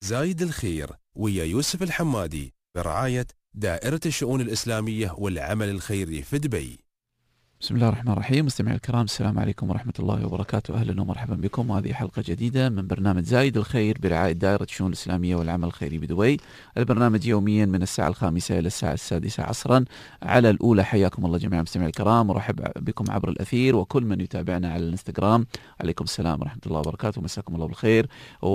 زايد الخير ويا يوسف الحمادي برعاية دائرة الشؤون الإسلامية والعمل الخيري في دبي. بسم الله الرحمن الرحيم. مستمعي الكرام، السلام عليكم ورحمة الله وبركاته. أهلا ومرحبا بكم، وهذه حلقة جديدة من برنامج زايد الخير برعاية دائرة الشؤون الإسلامية والعمل الخيري بدبي. البرنامج يوميا من الساعة 5 إلى الساعة 6 عصرا على الأولى. حياكم الله جميعا مستمعي الكرام، ورحب بكم عبر الأثير وكل من يتابعنا على الانستغرام. عليكم السلام ورحمة الله وبركاته، مساكم الله بالخير.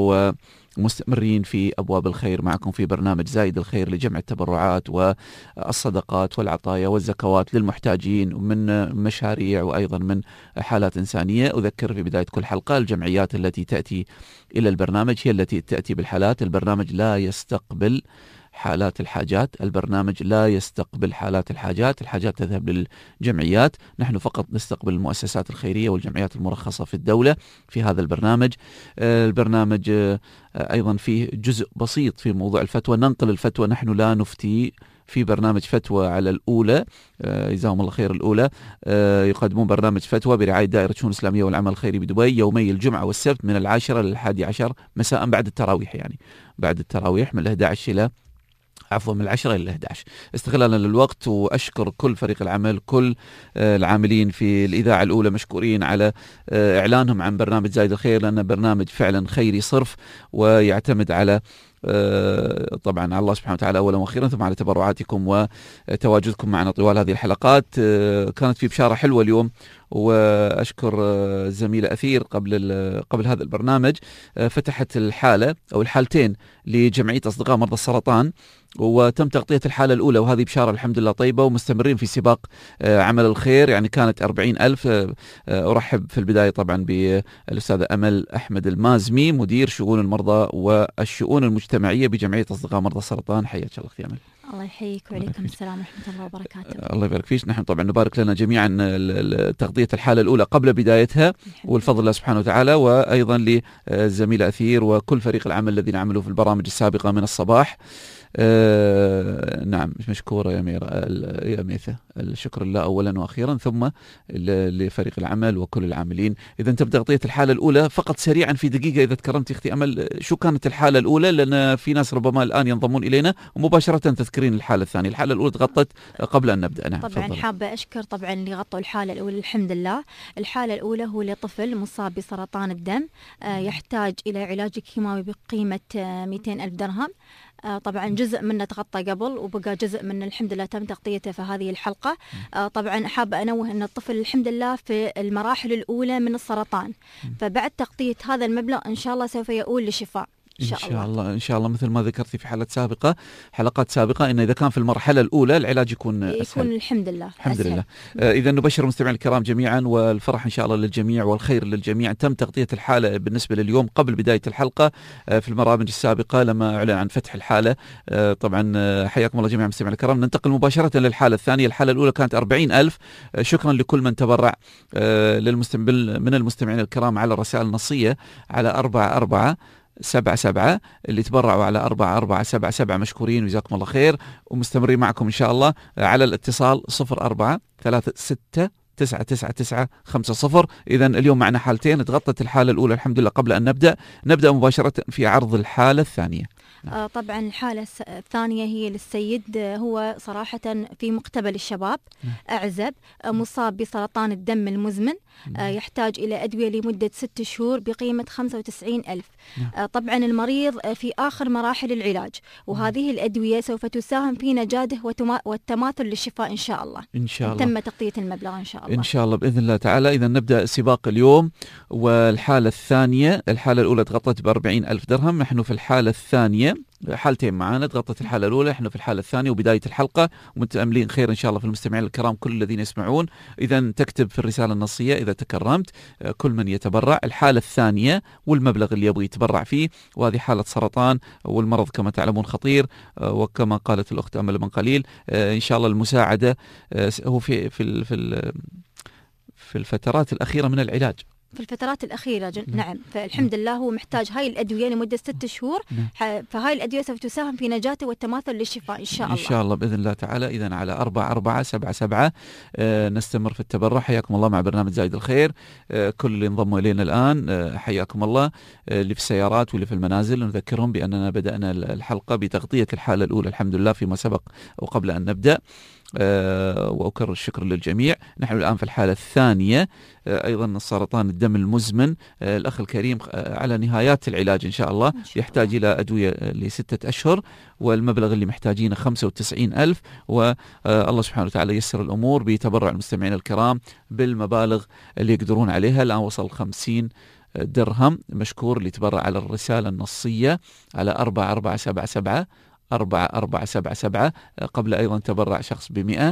ومستمرين في أبواب الخير معكم في برنامج زايد الخير لجمع التبرعات والصدقات والعطايا والزكوات للمحتاجين من مشاريع وأيضا من حالات إنسانية. أذكر في بداية كل حلقة الجمعيات التي تأتي إلى البرنامج هي التي تأتي بالحالات. البرنامج لا يستقبل حالات الحاجات، البرنامج لا يستقبل حالات الحاجات، الحاجات تذهب للجمعيات. نحن فقط نستقبل المؤسسات الخيرية والجمعيات المرخصة في الدولة في هذا البرنامج. البرنامج أيضا فيه جزء بسيط في موضوع الفتوى، ننقل الفتوى، نحن لا نفتي. في برنامج فتوى على الأولى، جزاهم الله خير، الأولى يقدمون برنامج فتوى برعاية دائرة الشؤون الإسلامية والعمل الخيري بدبي يومي الجمعة والسبت من 10 إلى 11 مساء بعد التراويح، يعني بعد التراويح من 11 إلى من 10 إلى 11 استغلالا للوقت. وأشكر كل فريق العمل، كل العاملين في الإذاعة الأولى مشكورين على إعلانهم عن برنامج زايد الخير، لأنه برنامج فعلا خيري صرف ويعتمد على طبعا على الله سبحانه وتعالى أولا وأخيرا، ثم على تبرعاتكم وتواجدكم معنا طوال هذه الحلقات. كانت في بشارة حلوة اليوم، وأشكر الزميلة أثير قبل هذا البرنامج فتحت الحالة أو الحالتين لجمعية أصدقاء مرضى السرطان، وتم تغطية الحالة الأولى، وهذه بشارة الحمد لله طيبة، ومستمرين في سباق عمل الخير. يعني كانت 40,000. أرحب في البداية طبعا بالأستاذة أمل أحمد المازمي، مدير شؤون المرضى والشؤون المجتمعية بجمعية أصدقاء مرضى السرطان. حياك الله أختي أمل. الله يحييك وعليكم السلام ورحمة الله وبركاته. الله يبارك فيك. نحن طبعا نبارك لنا جميعا تغطية الحالة الأولى قبل بدايتها، والفضل الله سبحانه وتعالى، وأيضا للزميلة أثير وكل فريق العمل الذين عملوا في البرامج السابقة من الصباح. نعم، مشكورة يا ميثة، الشكر لله أولا وأخيرا، ثم لفريق العمل وكل العاملين. إذا تم تغطية الحالة الأولى، فقط سريعا في دقيقة إذا تكرمت أختي أمل، شو كانت الحالة الأولى؟ لأن في ناس ربما الآن ينضمون إلينا، ومباشرة تذكرين الحالة الثانية. الحالة الأولى تغطت قبل أن نبدأ. نعم طبعا حابة أشكر طبعا اللي غطوا الحالة الأولى. الحمد لله. الحالة الأولى هو لطفل مصاب بسرطان الدم، يحتاج إلى علاج كيماوي بقيمة 200,000 درهم. طبعا جزء منه تغطى قبل، وبقى جزء منه الحمد لله تم تغطيته في هذه الحلقة. طبعا حابة أنوه أن الطفل الحمد لله في المراحل الأولى من السرطان، فبعد تغطية هذا المبلغ إن شاء الله سوف يؤول لشفاء إن شاء الله. مثل ما ذكرتي في حلقات سابقة إن إذا كان في المرحلة الأولى العلاج يكون أسهل. الحمد لله. إذا نبشر المستمعين الكرام جميعا، والفرح إن شاء الله للجميع والخير للجميع. تم تغطية الحالة بالنسبة لليوم قبل بداية الحلقة. في البرامج السابقة لما أعلن عن فتح الحالة، طبعا حياكم الله جميعا المستمعين الكرام. ننتقل مباشرة للحالة الثانية. الحالة الأولى كانت 40,000. شكرا لكل من تبرع من المستمعين الكرام على الرسائل النصية على 4477 اللي تبرعوا على 4477، مشكورين وجزاكم الله خير، ومستمرين معكم إن شاء الله على الاتصال 0436999950. إذا اليوم معنا حالتين، تغطت الحالة الأولى الحمد لله. قبل أن نبدأ مباشرة في عرض الحالة الثانية. طبعا الحالة الثانية هي للسيد، هو صراحة في مقتبل الشباب، أعزب، مصاب بسرطان الدم المزمن، يحتاج إلى أدوية لمدة 6 شهور بقيمة 95,000. طبعا المريض في آخر مراحل العلاج، وهذه الأدوية سوف تساهم في نجاته والتماثل للشفاء إن شاء الله. تم تغطية المبلغ إن شاء الله بإذن الله تعالى. إذا نبدأ سباق اليوم. والحالة الثانية، الحالة الأولى تغطت ب40,000 درهم، نحن في الحالة الثانية. حالتين معانا، تغطت الحالة الأولى، احنا في الحالة الثانية وبداية الحلقة، ومتأملين خير إن شاء الله في المستمعين الكرام كل الذين يسمعون. إذا تكتب في الرسالة النصية إذا تكرمت كل من يتبرع الحالة الثانية والمبلغ اللي يبغى يتبرع فيه. وهذه حالة سرطان، والمرض كما تعلمون خطير، وكما قالت الأخت أمل من قليل إن شاء الله المساعدة هو في الفترات الأخيرة من العلاج. في الفترات الأخيرة نعم. فالحمد لله هو محتاج هاي الأدوية لمدة 6 شهور. فهاي الأدوية سوف تساهم في نجاته والتماثل للشفاء إن شاء الله. إن شاء الله بإذن الله تعالى. إذن على 4477 نستمر في التبرع. حياكم الله مع برنامج زايد الخير. كل اللي انضموا إلينا الآن حياكم الله. اللي في السيارات واللي في المنازل نذكرهم بأننا بدأنا الحلقة بتغطية الحالة الأولى الحمد لله فيما سبق وقبل أن نبدأ، وأكرر الشكر للجميع. نحن الآن في الحالة الثانية، أيضا سرطان الدم المزمن. الأخ الكريم على نهايات العلاج إن شاء الله، يحتاج إلى أدوية ل6 أشهر، والمبلغ اللي محتاجينه 95,000، والله سبحانه وتعالى يسر الأمور بتبرع المستمعين الكرام بالمبالغ اللي يقدرون عليها. الآن وصل 50 درهم مشكور اللي تبرع على الرسالة النصية على 4477 4477. قبل أيضا تبرع شخص ب100،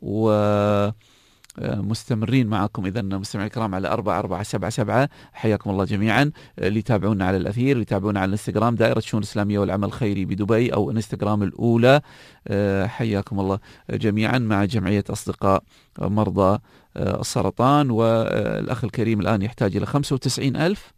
ومستمرين معكم إذا مستمعين الكرام على 4477. حياكم الله جميعا. اللي يتابعونا على الأثير، اللي يتابعونا على الانستغرام دائرة الشؤون الإسلامية والعمل الخيري بدبي أو انستغرام الأولى، حياكم الله جميعا مع جمعية أصدقاء مرضى السرطان. والأخ الكريم الآن يحتاج إلى 95,000.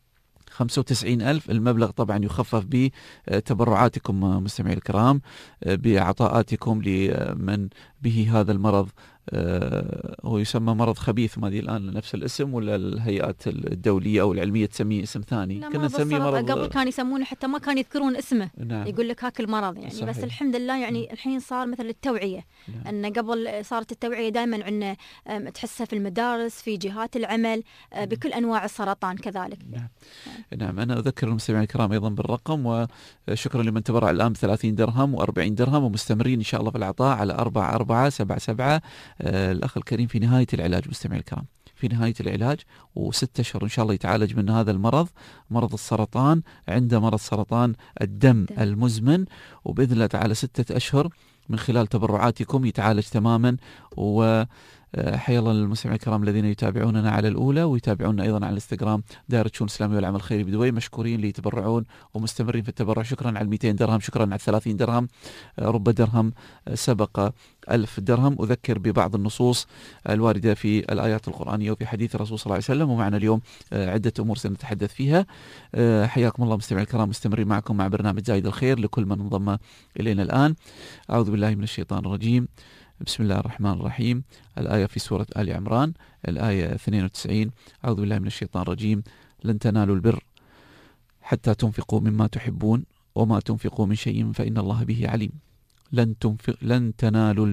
المبلغ طبعا يخفف بتبرعاتكم مستمعي الكرام، بعطاءاتكم لمن به هذا المرض. هو يسمى مرض خبيث، ما ادري الان نفس الاسم ولا الهيئات الدوليه او العلميه تسميه اسم ثاني؟ كنا نسميه مرض قبل كانوا يسمونه حتى ما كانوا يذكرون اسمه. نعم. يقول لك هاك المرض يعني صحيح. بس الحمد لله يعني الحين صار مثل التوعيه. نعم. ان قبل صارت التوعيه دائما عندنا تحسها في المدارس، في جهات العمل، بكل انواع السرطان كذلك. نعم. نعم. انا اذكر المستمعين الكرام ايضا بالرقم، وشكرا لمن تبرع الان ب30 درهم و40 درهم، ومستمرين ان شاء الله في العطاء على 4477. الأخ الكريم في نهاية العلاج مستمعي الكرام، في نهاية العلاج و6 أشهر إن شاء الله يتعالج من هذا المرض، مرض السرطان. عنده مرض سرطان الدم المزمن، وبإذن الله تعالى 6 أشهر من خلال تبرعاتكم يتعالج تماما. حيا الله للمستمعين الكرام الذين يتابعوننا على الأولى ويتابعونا أيضا على الانستغرام دائرة الشؤون الإسلامية والعمل الخيري بدبي، مشكورين اللي يتبرعون ومستمرين في التبرع. شكرا على 200 درهم، شكرا على 30 درهم، رب درهم سبق 1000 درهم. أذكر ببعض النصوص الواردة في الآيات القرآنية وفي حديث الرسول صلى الله عليه وسلم، ومعنا اليوم عدة أمور سنتحدث فيها. حياكم الله مستمعين الكرام، مستمرين معكم مع برنامج زايد الخير. لكل من انضم إلينا الآن، أعوذ بالله من الشيطان الرجيم، بسم الله الرحمن الرحيم. الآية في سورة آل عمران الآية 92. أعوذ بالله من الشيطان الرجيم. لن تنالوا البر حتى تنفقوا مما تحبون وما تنفقوا من شيء فإن الله به عليم. لن تنالوا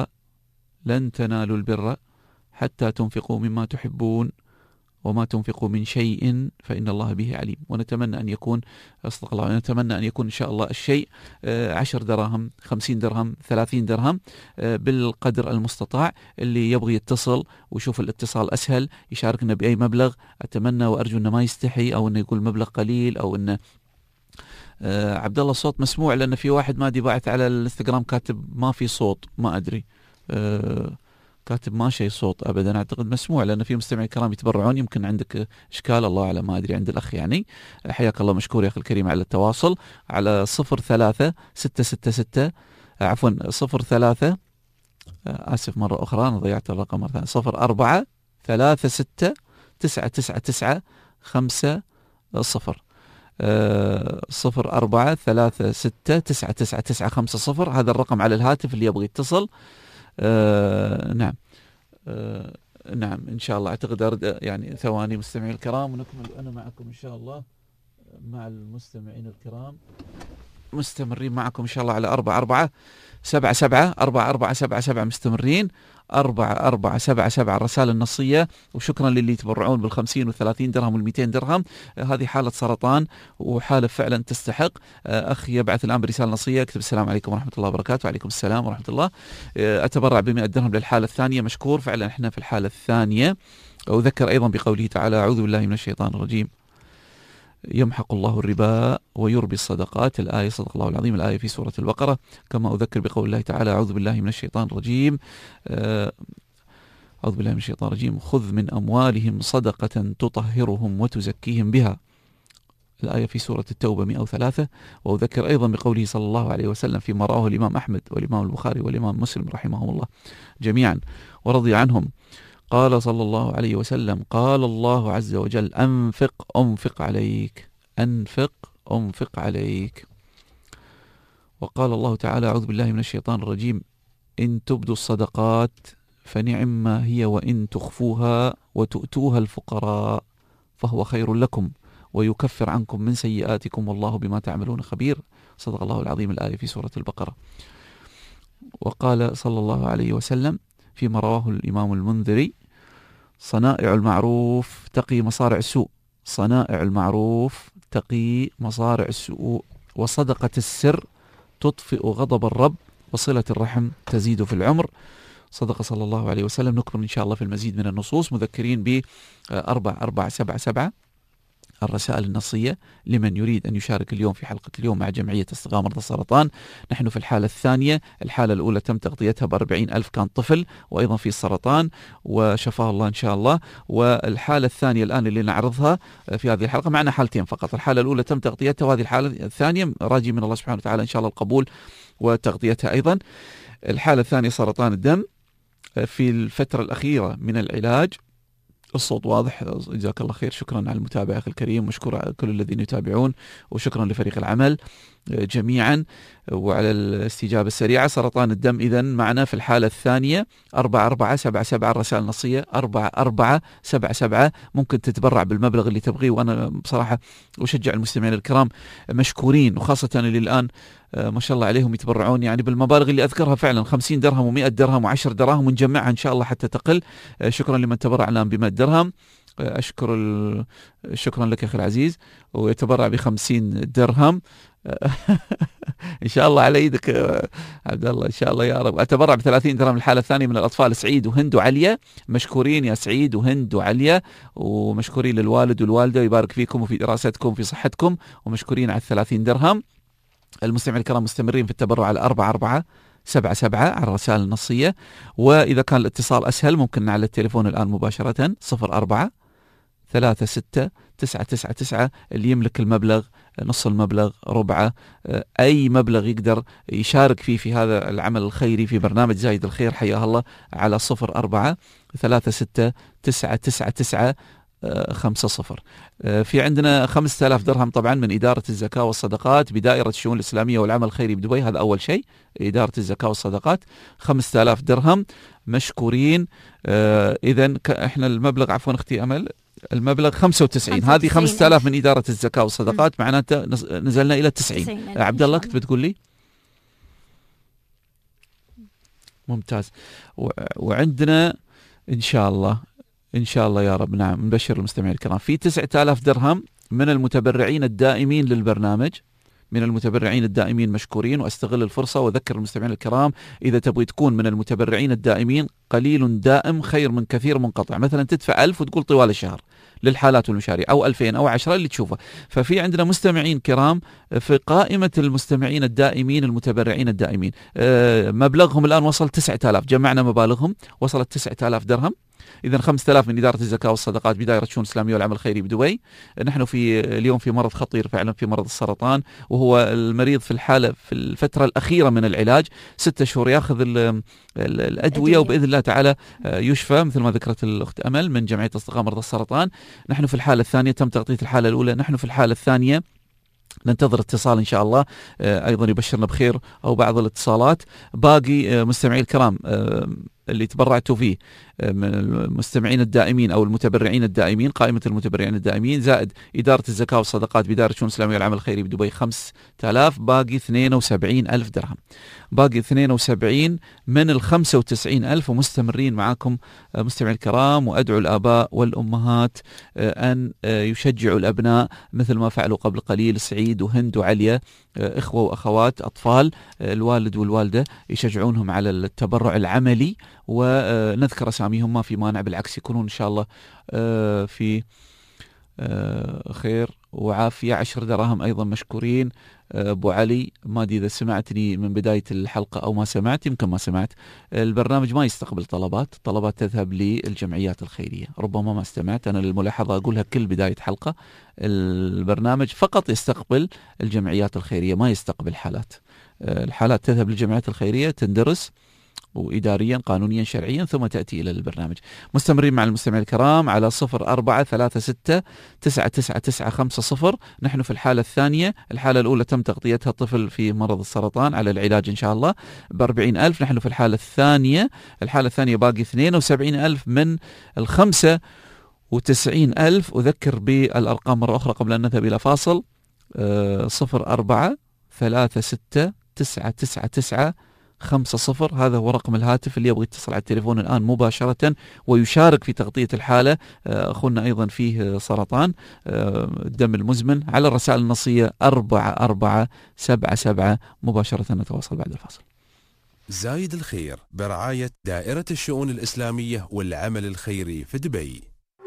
البر حتى تنفقوا مما تحبون وما تنفقوا من شيء فإن الله به عليم. ونتمنى أن يكون، أصدق الله، نتمنى أن يكون إن شاء الله الشيء 10 دراهم، 50 درهم، 30 درهم، بالقدر المستطاع. اللي يبغي يتصل ويشوف الاتصال أسهل يشاركنا بأي مبلغ. أتمنى وأرجو أنه ما يستحي أو أنه يقول مبلغ قليل أو أنه عبد الله الصوت مسموع، لأن في واحد ما دي باعث على الانستغرام كاتب ما في صوت، ما أدري كاتب ما شيء صوت أبدا. أعتقد مسموع لأن في مستمعين كرام يتبرعون، يمكن عندك إشكال الله أعلم، ما أدري عند الأخ يعني. حياك الله، مشكور يا أخي الكريم على التواصل على 03-666 عفوا 03 آسف مرة أخرى أنا ضيعت الرقم مرة ثانية 04-36-999-5 0 04-36-999-5 هذا الرقم على الهاتف اللي يبغى يتصل. نعم نعم إن شاء الله. أعتقد أرد يعني ثواني مستمعين الكرام ونكمل أنا معكم إن شاء الله مع المستمعين الكرام. مستمرين معكم إن شاء الله على 4477 مستمرين 4477 الرسالة النصية. وشكرا للي يتبرعون بال50 وال30 درهم وال200 درهم. هذه حالة سرطان وحالة فعلا تستحق. أخي يبعث الآن برسالة نصية، اكتب السلام عليكم ورحمة الله وبركاته. وعليكم السلام ورحمة الله. أتبرع ب100 درهم للحالة الثانية، مشكور. فعلا احنا في الحالة الثانية. وذكر أيضا بقوله تعالى أعوذ بالله من الشيطان الرجيم يمحق الله الربا ويربي الصدقات. الآية صدق الله العظيم، الآية في سورة البقرة. كما أذكر بقول الله تعالى أعوذ بالله من الشيطان الرجيم أعوذ بالله من الشيطان الرجيم خذ من أموالهم صدقة تطهرهم وتزكيهم بها. الآية في سورة التوبة 103. وأذكر أيضا بقوله صلى الله عليه وسلم فيما رواه الإمام أحمد والإمام البخاري والإمام مسلم رحمهم الله جميعا ورضي عنهم. قال صلى الله عليه وسلم: قال الله عز وجل: أنفق عليك، أنفق عليك. وقال الله تعالى: أعوذ بالله من الشيطان الرجيم: إن تبدوا الصدقات فنعما هي، وإن تخفوها وتؤتوها الفقراء فهو خير لكم ويكفر عنكم من سيئاتكم والله بما تعملون خبير. صدق الله العظيم، الآية في سورة البقرة. وقال صلى الله عليه وسلم فيما رواه الإمام المنذري: صنائع المعروف تقي مصارع السوء، صنائع المعروف تقي مصارع السوء، وصدقة السر تطفئ غضب الرب، وصلة الرحم تزيد في العمر. صدق صلى الله عليه وسلم. نكمل إن شاء الله في المزيد من النصوص، مذكرين ب 4477 الرسائل النصية لمن يريد أن يشارك اليوم في حلقة اليوم مع جمعية استغاثة مرضى السرطان. نحن في الحالة الثانية. الحالة الأولى تم تغطيتها ب40,000، كان طفل وأيضا في السرطان وشفاه الله إن شاء الله. والحالة الثانية الآن اللي نعرضها في هذه الحلقة، معنا حالتين فقط. الحالة الأولى تم تغطيتها، وهذه الحالة الثانية راجي من الله سبحانه وتعالى إن شاء الله القبول وتغطيتها أيضا. الحالة الثانية سرطان الدم في الفترة الأخيرة من العلاج. الصوت واضح، جزاك الله خير. شكرا على المتابعة أخي الكريم، وشكرا على كل الذين يتابعون، وشكرا لفريق العمل جميعا وعلى الاستجابة السريعة. سرطان الدم إذن معنا في الحالة الثانية 4477 الرسائل النصية 4477. ممكن تتبرع بالمبلغ اللي تبغيه، وأنا بصراحة أشجع المستمعين الكرام مشكورين، وخاصة اللي الآن ما شاء الله عليهم يتبرعون يعني بالمبالغ اللي أذكرها فعلا 50 درهم و100 درهم و10 دراهم، ونجمعها إن شاء الله حتى تقل. شكرا لمن تبرع الآن ب100 درهم. شكرا لك أخي العزيز، ويتبرع ب50 درهم إن شاء الله على يدك عبد الله، إن شاء الله يا رب. أتبرع ب30 درهم الحالة الثانية من الأطفال سعيد وهند وعليا. مشكورين يا سعيد وهند وعليا، ومشكورين للوالد والوالدة، ويبارك فيكم وفي دراستكم وفي صحتكم، ومشكورين على 30 درهم. المستمعين الكرام مستمرين في التبرع على 4477 على الرسائل النصية. وإذا كان الاتصال أسهل ممكن على التليفون الآن مباشرة 04369999. اللي يملك المبلغ، نص المبلغ، ربعه، أي مبلغ يقدر يشارك فيه في هذا العمل الخيري في برنامج زايد الخير، حياه الله، على 0436999950. في عندنا 5000 درهم طبعا من إدارة الزكاة والصدقات بدائرة الشؤون الإسلامية والعمل الخيري بدبي. هذا أول شيء، إدارة الزكاة والصدقات 5000 درهم مشكورين. إذن إحنا المبلغ، عفوا أختي أمل، المبلغ 95. هذه 5000 من إدارة الزكاة والصدقات، معناته نزلنا إلى 90. عبد الله كنت بتقول لي؟ ممتاز. وعندنا إن شاء الله يا رب، نعم، نبشر المستمعين الكرام في 9000 درهم من المتبرعين الدائمين للبرنامج. من المتبرعين الدائمين مشكورين. وأستغل الفرصة وأذكر المستمعين الكرام، إذا تبغي تكون من المتبرعين الدائمين، قليل دائم خير من كثير منقطع. مثلا تدفع 1000 وتقول طوال الشهر للحالات والمشاريع، أو 2000 أو 10 اللي تشوفه. ففي عندنا مستمعين كرام في قائمة المستمعين الدائمين المتبرعين الدائمين، مبلغهم الآن وصل 9000. جمعنا مبالغهم وصلت 9000 درهم. إذن 5000 من إدارة الزكاة والصدقات بدائرة الشؤون الإسلامية والعمل الخيري بدبي. نحن في اليوم في مرض خطير فعلا، في مرض السرطان، وهو المريض في الحالة في الفترة الأخيرة من العلاج، 6 شهور يأخذ الأدوية، وبإذن الله تعالى يشفى مثل ما ذكرت الأخت أمل من جمعية استغاثة مرضى السرطان. نحن في الحالة الثانية، تم تغطية الحالة الأولى، نحن في الحالة الثانية ننتظر اتصال إن شاء الله أيضا يبشرنا بخير أو بعض الاتصالات. باقي مستمعي الكرام اللي تبرعتوا فيه من المستمعين الدائمين أو المتبرعين الدائمين، قائمة المتبرعين الدائمين، زائد إدارة الزكاة والصدقات بدائرة الشؤون الإسلامية والعمل الخيري بدبي 5000، باقي 72,000 درهم. باقي 72 من 95,000، ومستمرين معكم مستمعي الكرام. وأدعو الآباء والأمهات أن يشجعوا الأبناء مثل ما فعلوا قبل قليل سعيد وهند وعليا، إخوة وأخوات أطفال، الوالد والوالدة يشجعونهم على التبرع العملي، ونذكر أساميهم ما في مانع، بالعكس يكونون إن شاء الله في خير وعافية. 10 دراهم أيضا مشكورين. أبو علي، ما أدري إذا سمعتني من بداية الحلقة أو ما سمعت، يمكن ما سمعت. البرنامج ما يستقبل طلبات تذهب للجمعيات الخيرية. ربما ما استمعت، أنا للملاحظة أقولها كل بداية حلقة، البرنامج فقط يستقبل الجمعيات الخيرية، ما يستقبل حالات. الحالات تذهب للجمعيات الخيرية، تندرس وإداريا قانونيا شرعيا، ثم تأتي إلى البرنامج. مستمرين مع المستمعين الكرام على 0436999950. نحن في الحالة الثانية. الحالة الأولى تم تغطيتها طفل في مرض السرطان على العلاج إن شاء الله ب40,000. نحن في الحالة الثانية. الحالة الثانية باقي 72,000 من 95,000. أذكر بالأرقام مرة أخرى قبل أن نذهب إلى فاصل. 0436999950. هذا هو رقم الهاتف اللي يبغى يتصل على التليفون الآن مباشرة ويشارك في تغطية الحالة. أخونا أيضا فيه سرطان الدم المزمن. على الرسائل النصية 4477 مباشرة. نتواصل بعد الفاصل. زايد الخير برعاية دائرة الشؤون الإسلامية والعمل الخيري في دبي.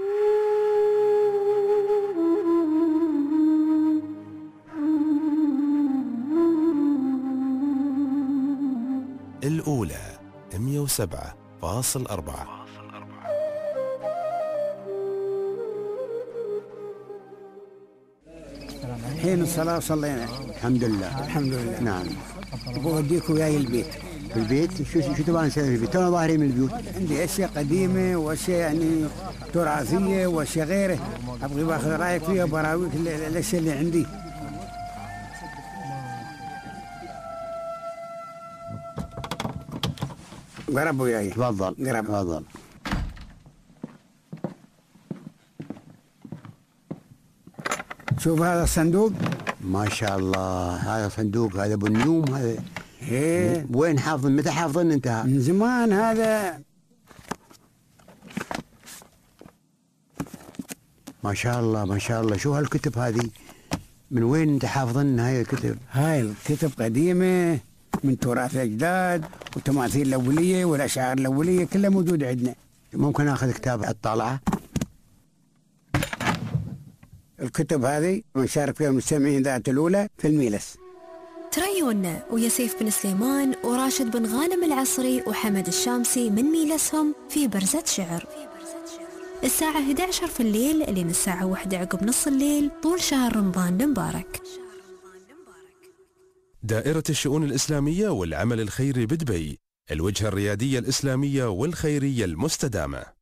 الأولى 107.4. حين الصلاة صلينا الحمد لله. الحمد لله. نعم. بوديك وياي البيت. في البيت شو تبغى نسوي في البيت؟ أنا ظاهري من البيوت. عندي أشياء قديمة وأشياء يعني تراثية وأشياء غيره. أبغي باخذ رأيك فيها وبراويك الأشياء اللي عندي. قرب وياي. تفضل. قرب. تفضل. شوف هذا الصندوق. ما شاء الله. هذا صندوق. هذا بالنيوم. هذا ايه. وين حافظ؟ متى حافظن انت؟ من زمان هذا. ما شاء الله ما شاء الله. شو هالكتب هذه؟ من وين انت حافظن هاي الكتب؟ هاي الكتب قديمة من تراث الأجداد والتماثيل الأولية والأشعار الأولية كلها موجودة عندنا. ممكن أخذ كتاب الطالعة؟ الكتب هذه ونشارك فيها المستمعين ذات الأولى في الميلس. تريونا ويا سيف بن سليمان وراشد بن غانم العصري وحمد الشامسي من ميلسهم في برزة شعر الساعة 11 في الليل لين الساعة 1 عقب نص الليل طول شهر رمضان المبارك. دائرة الشؤون الإسلامية والعمل الخيري بدبي، الوجهة الريادية الإسلامية والخيرية المستدامة.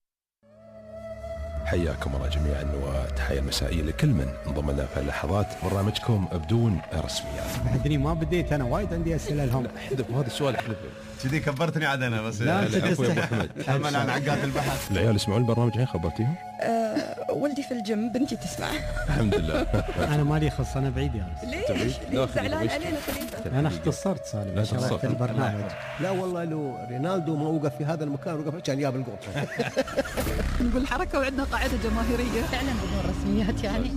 حياكم الله جميعا وتحية مسائية لكل من انضم لنا في اللحظات برنامجكم بدون رسميات. حدني ما بديت انا وايد عندي اسئله لهم. احذف هذا السؤال احذفه. كذي كبرتني عاد انا بس. لا عفوا يا ابو حمد. انا عن عقاد البحث. العيال يسمعون البرنامج الحين خبرتيهم؟ ولدي في الجيم بنتي تسمع. الحمد لله. انا مالي خص انا بعيد يا ليش زعلان علينا خليفه؟ انا اختصرت سالم شرحت البرنامج. لا والله لو رينالدو ما وقف في هذا المكان وقف كان جاب الجول. نقول حركه وعندنا قاعده جماهيريه فعلا بدون رسميات يعني.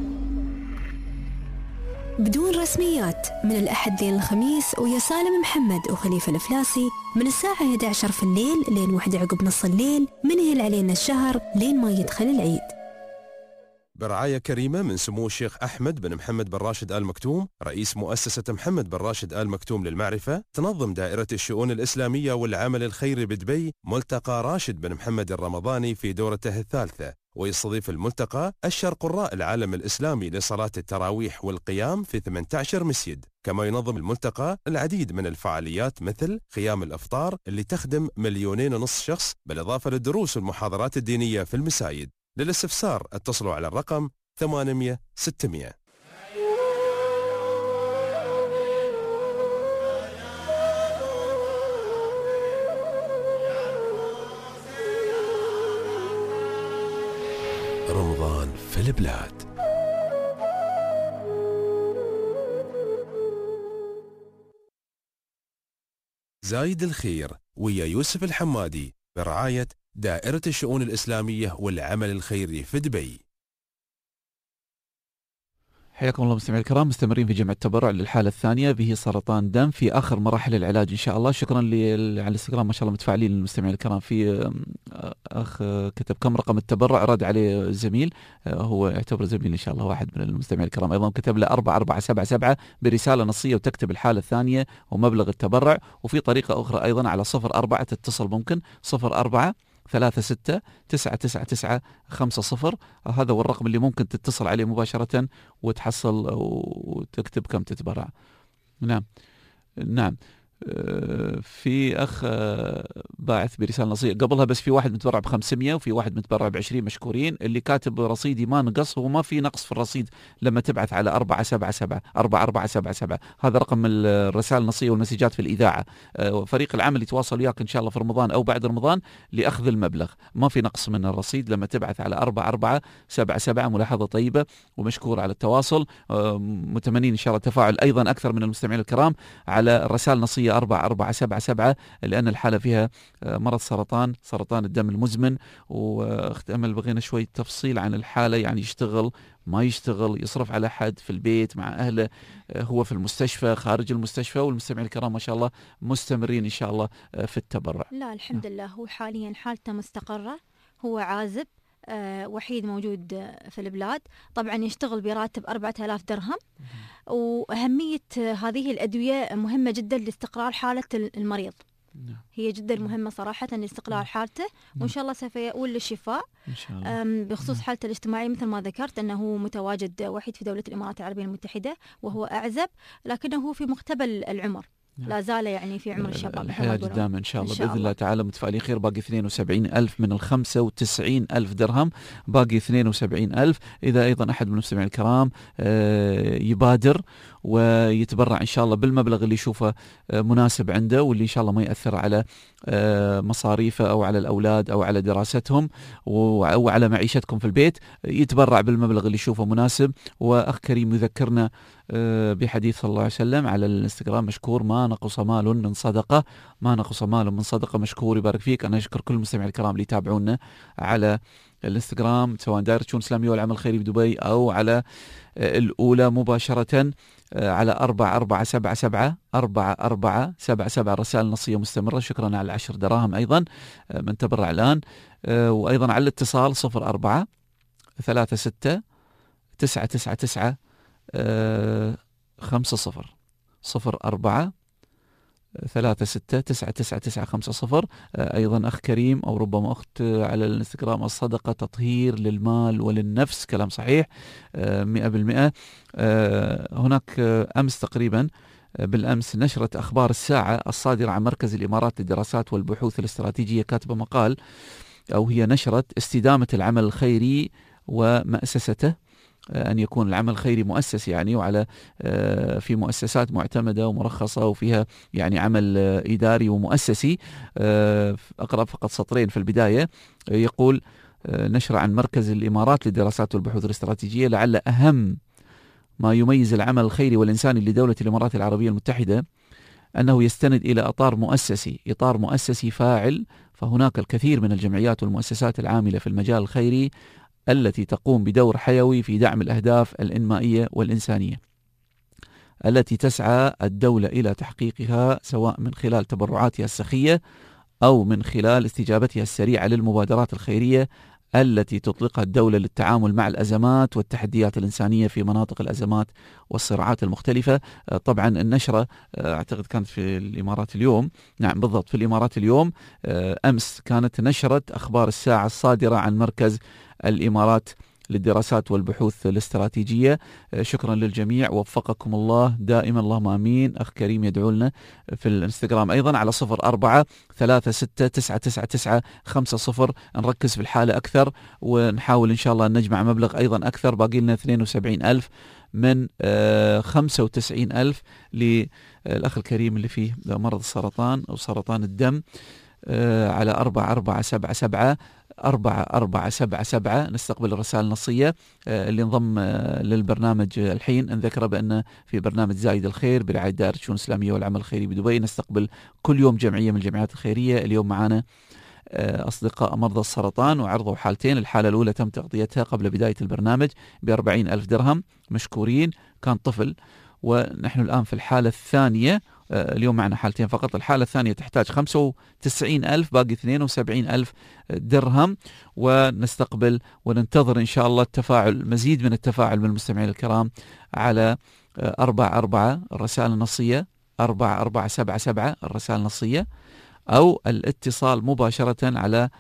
بدون رسميات من الأحد لين الخميس ويا سالم محمد وخليفة الفلاسي من الساعة 11 في الليل لين 1 عقب نص الليل منهل علينا الشهر لين ما يدخل العيد. برعاية كريمة من سمو الشيخ أحمد بن محمد بن راشد آل مكتوم رئيس مؤسسة محمد بن راشد آل مكتوم للمعرفة، تنظم دائرة الشؤون الإسلامية والعمل الخيري بدبي ملتقى راشد بن محمد الرمضاني في دورته الثالثة، ويستضيف الملتقى أشهر قراء العالم الإسلامي لصلاة التراويح والقيام في 18 مسجد. كما ينظم الملتقى العديد من الفعاليات مثل خيام الإفطار اللي تخدم 2.5 مليون شخص، بالإضافة للدروس والمحاضرات الدينية في المساجد. للاستفسار اتصلوا على الرقم 800 600. رمضان في البلاد. زايد الخير ويا يوسف الحمادي برعاية دائرة الشؤون الإسلامية والعمل الخيري في دبي. حياكم الله مستمعي الكرام، مستمرين في جمع التبرع للحالة الثانية به سرطان دم في آخر مراحل العلاج إن شاء الله. شكرا على الانستغرام ما شاء الله متفاعلين المستمعين الكرام. في أخ كتب كم رقم التبرع، رد عليه الزميل، هو يعتبر زميل إن شاء الله، واحد من المستمعين الكرام. أيضا كتب له 4477 برسالة نصية وتكتب الحالة الثانية ومبلغ التبرع. وفي طريقة أخرى أيضا على 04 تتصل ممكن 04 36999950. هذا هو الرقم اللي ممكن تتصل عليه مباشرة وتحصل وتكتب كم تتبرع. نعم. في أخ باعث برسالة نصية قبلها، بس في واحد متبرع ب500 وفي واحد متبرع ب20 مشكورين. اللي كاتب رصيدي ما نقص، وما في نقص في الرصيد لما تبعث على 477 هذا رقم الرسائل النصية والمسجات في الإذاعة. فريق العمل يتواصل وياك إن شاء الله في رمضان أو بعد رمضان لأخذ المبلغ. ما في نقص من الرصيد لما تبعث على 4477. ملاحظة طيبة ومشكور على التواصل. متمنين إن شاء الله تفاعل أيضا أكثر من المستمعين الكرام على الرسائل النصية 4477، لأن الحالة فيها مرض سرطان الدم المزمن. واخت أمل بغينا شوي تفصيل عن الحالة، يعني يشتغل ما يشتغل، يصرف على حد في البيت مع أهله، هو في المستشفى خارج المستشفى. والمستمعين الكرام ما شاء الله مستمرين إن شاء الله في التبرع. لا الحمد لله، هو حاليا حالته مستقرة، هو عازب وحيد موجود في البلاد. طبعا يشتغل براتب 4000 درهم. وأهمية هذه الأدوية مهمة جدا لاستقرار حالة المريض. هي جدا مهمة صراحة لاستقرار حالته، وإن شاء الله سوف يؤول للشفاء إن شاء الله. بخصوص حالته الاجتماعية مثل ما ذكرت أنه متواجد وحيد في دولة الإمارات العربية المتحدة، وهو أعزب لكنه في مقتبل العمر، لا زال يعني في عمر الشباب. الحياة قدام إن شاء الله بإذن الله تعالى. متفائلين خير. باقي 72,000 من 95,000 درهم، باقي 72,000. إذا أيضا أحد من المستمعين الكرام يبادر ويتبرع إن شاء الله بالمبلغ اللي يشوفه مناسب عنده، واللي إن شاء الله ما يأثر على مصاريفه أو على الأولاد أو على دراستهم أو على معيشتكم في البيت، يتبرع بالمبلغ اللي يشوفه مناسب. وأخ كريم يذكرنا بحديث صلى الله عليه وسلم على الانستغرام: مشكور ما نقص مال من صدقة، ما نقص مال من صدقة. مشكور، يبارك فيك. أنا أشكر كل المستمعين الكرام اللي يتابعونا على الانستغرام، سواء دائرة شؤون الإسلامية والعمل الخيري بدبي أو على الأولى مباشرة على 4477 4477. الرسائل النصية مستمرة. شكرا على 10 دراهم أيضا من تبرع الآن. وأيضا على الاتصال 04 36 999 50 04 36 999 50. أيضا أخ كريم أو ربما أخت على الانستغرام: الصدقة تطهير للمال وللنفس. كلام صحيح 100%. هناك أمس تقريبا بالأمس نشرت أخبار الساعة الصادرة عن مركز الإمارات للدراسات والبحوث الاستراتيجية كاتبة مقال، أو هي نشرت استدامة العمل الخيري ومؤسسته، أن يكون العمل الخيري مؤسس يعني، وعلى في مؤسسات معتمدة ومرخصة وفيها يعني عمل إداري ومؤسسي. أقرأ فقط سطرين في البداية. يقول نشر عن مركز الإمارات للدراسات والبحوث الاستراتيجية: لعل أهم ما يميز العمل الخيري والإنساني لدولة الإمارات العربية المتحدة أنه يستند إلى إطار مؤسسي فاعل. فهناك الكثير من الجمعيات والمؤسسات العاملة في المجال الخيري التي تقوم بدور حيوي في دعم الأهداف الإنمائية والإنسانية التي تسعى الدولة إلى تحقيقها، سواء من خلال تبرعاتها السخية أو من خلال استجابتها السريعة للمبادرات الخيرية التي تطلقها الدولة للتعامل مع الأزمات والتحديات الإنسانية في مناطق الأزمات والصراعات المختلفة. طبعا النشرة أعتقد كانت في الإمارات اليوم. نعم بالضبط، في الإمارات اليوم. أمس كانت نشرت أخبار الساعة الصادرة عن مركز الإمارات للدراسات والبحوث الاستراتيجية. شكرا للجميع، وفقكم الله دائما، اللهم آمين. أخ كريم يدعو لنا في الانستغرام أيضا على 04 36 999 50. نركز في الحالة أكثر ونحاول إن شاء الله أن نجمع مبلغ أيضا أكثر. باقي لنا 72,000 من 95,000 للأخ الكريم اللي فيه مرض السرطان أو سرطان الدم على 4477 4477. نستقبل الرسائل النصية اللي انضم للبرنامج الحين. نذكر بأن في برنامج زايد الخير برعاية دائرة شؤون الإسلامية والعمل الخيري بدبي نستقبل كل يوم جمعية من الجمعيات الخيرية. اليوم معنا أصدقاء مرضى السرطان وعرضوا حالتين. الحالة الأولى تم تغطيتها قبل بداية البرنامج ب40,000 درهم، مشكورين، كان طفل. ونحن الآن في الحالة الثانية، اليوم معنا حالتين فقط. الحالة الثانية تحتاج 95,000، باقي 72,000 درهم. ونستقبل وننتظر إن شاء الله التفاعل، مزيد من التفاعل من المستمعين الكرام على 44 الرسائل النصية 4477 الرسائل النصية، أو الاتصال مباشرة على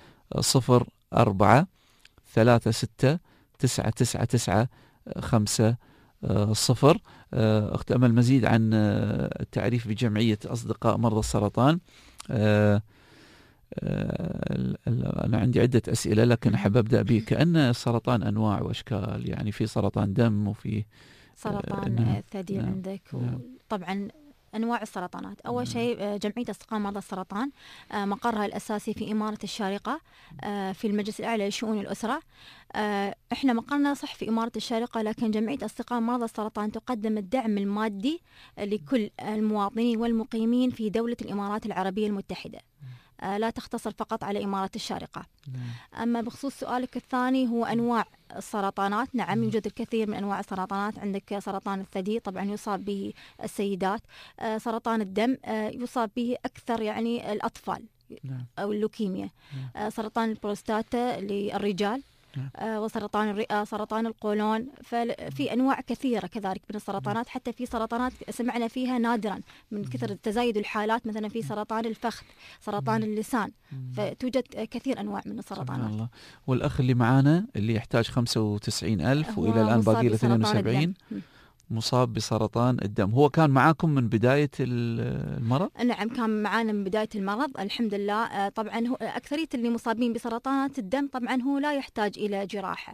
04 36 999 50. أخت أمل مزيد عن التعريف بجمعية أصدقاء مرضى السرطان. أنا عندي عدة أسئلة لكن أحب أبدأ به. كأن السرطان أنواع وأشكال، يعني في سرطان دم وفي سرطان الثدي عندك. طبعا أنواع السرطانات. أول شيء جمعية أصدقاء مرضى السرطان مقرها الأساسي في إمارة الشارقة في المجلس الأعلى لشؤون الأسرة. إحنا مقرنا صح في إمارة الشارقة، لكن جمعية أصدقاء مرضى السرطان تقدم الدعم المادي لكل المواطنين والمقيمين في دولة الإمارات العربية المتحدة، لا تختصر فقط على إمارة الشارقة. أما بخصوص سؤالك الثاني هو أنواع السرطانات، نعم يوجد الكثير من أنواع السرطانات. عندك سرطان الثدي طبعا يصاب به السيدات، سرطان الدم يصاب به أكثر يعني الأطفال أو اللوكيميا، سرطان البروستاتا للرجال، وسرطان الرئة، سرطان القولون. ففي أنواع كثيرة كذلك من السرطانات، حتى في سرطانات سمعنا فيها نادرا من كثر تزايد الحالات، مثلا في سرطان الفخذ، سرطان اللسان. فتوجد كثير أنواع من السرطانات. الله. والأخ اللي معانا اللي يحتاج 95,000 وإلى الآن باقي له 72 مصاب بسرطان الدم، هو كان معاكم من بداية المرض؟ نعم كان معانا من بداية المرض الحمد لله. طبعا هو أكثرية اللي مصابين بسرطانات الدم طبعا هو لا يحتاج إلى جراحة.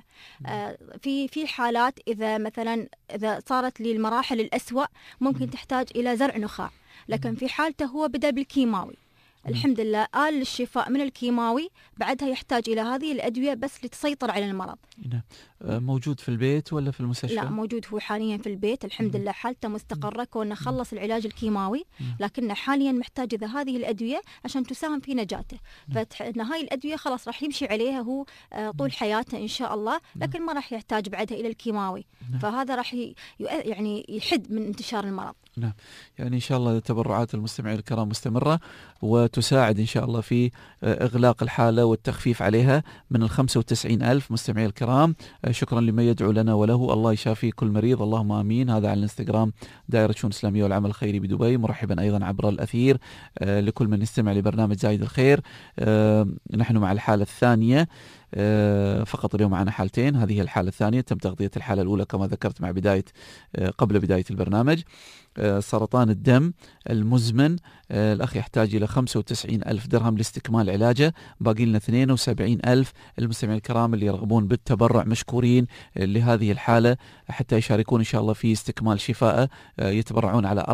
في حالات إذا مثلا إذا صارت للمراحل الأسوأ ممكن تحتاج إلى زرع نخاع، لكن في حالته هو بدأ بالكيماوي الحمد لله، آل للشفاء من الكيماوي، بعدها يحتاج إلى هذه الأدوية بس لتسيطر على المرض. موجود في البيت ولا في المستشفى؟ لا موجود هو حاليا في البيت الحمد لله، حالته مستقرة كونه خلص العلاج الكيماوي، لكنه حاليا محتاج إذا هذه الأدوية عشان تساهم في نجاته. فإن هاي الأدوية خلاص راح يمشي عليها هو طول حياته إن شاء الله، لكن ما راح يحتاج بعدها إلى الكيماوي. فهذا راح يعني يحد من انتشار المرض. نعم، يعني إن شاء الله تبرعات المستمعين الكرام مستمرة وتساعد إن شاء الله في إغلاق الحالة والتخفيف عليها من 95,000 مستمعين الكرام. شكرا لمن يدعو لنا وله، الله يشافي كل مريض، اللهم آمين. هذا على الانستغرام دائرة شؤون الإسلامية والعمل الخيري بدبي. مرحبا أيضا عبر الأثير لكل من يستمع لبرنامج زايد الخير. نحن مع الحالة الثانية فقط، اليوم معنا حالتين، هذه الحالة الثانية تم تغطية الحالة الأولى كما ذكرت مع قبل بداية البرنامج. سرطان الدم المزمن، الأخ يحتاج إلى 95,000 درهم لاستكمال علاجه، باقي لنا 72,000. المستمعين الكرام اللي يرغبون بالتبرع مشكورين لهذه الحالة حتى يشاركون إن شاء الله في استكمال شفائه، يتبرعون على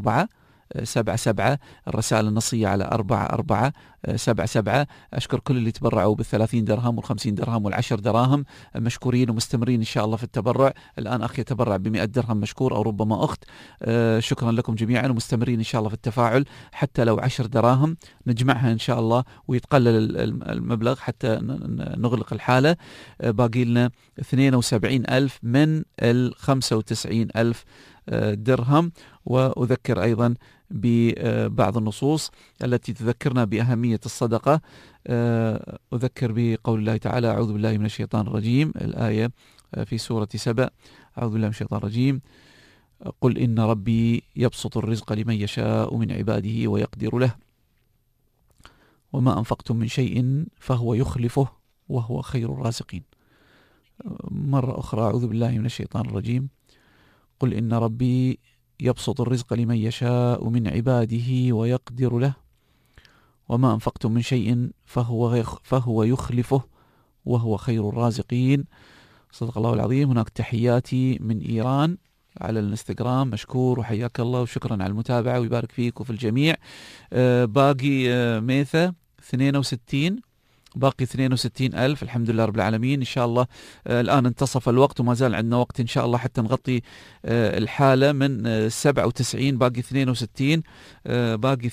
4477، الرسائل النصية على 4477. أشكر كل اللي تبرعوا بال30 درهم وال50 درهم وال10 دراهم، مشكورين ومستمرين إن شاء الله في التبرع. الآن أخ يتبرع ب100 درهم مشكور، أو ربما أخت. شكرا لكم جميعا، ومستمرين إن شاء الله في التفاعل، حتى لو 10 دراهم نجمعها إن شاء الله ويتقلل المبلغ حتى نغلق الحالة. باقي لنا 72,000 من 95,000 درهم. وأذكر أيضا ببعض النصوص التي تذكرنا بأهمية الصدقة. أذكر بقول الله تعالى: أعوذ بالله من الشيطان الرجيم، الآية في سورة سبأ: أعوذ بالله من الشيطان الرجيم، قل إن ربي يبسط الرزق لمن يشاء من عباده ويقدر له وما أنفقتم من شيء فهو يخلفه وهو خير الرازقين. مرة أخرى: أعوذ بالله من الشيطان الرجيم، قل إن ربي يبسط الرزق لمن يشاء من عباده ويقدر له وما أنفقتم من شيء فهو يخلفه وهو خير الرازقين. صدق الله العظيم. هناك تحياتي من إيران على الانستغرام، مشكور وحياك الله وشكرا على المتابعة ويبارك فيك وفي الجميع. باقي ميثا 62، باقي 62,000 الحمد لله رب العالمين. إن شاء الله الآن انتصف الوقت وما زال عندنا وقت إن شاء الله حتى نغطي الحالة من 97. باقي 62، باقي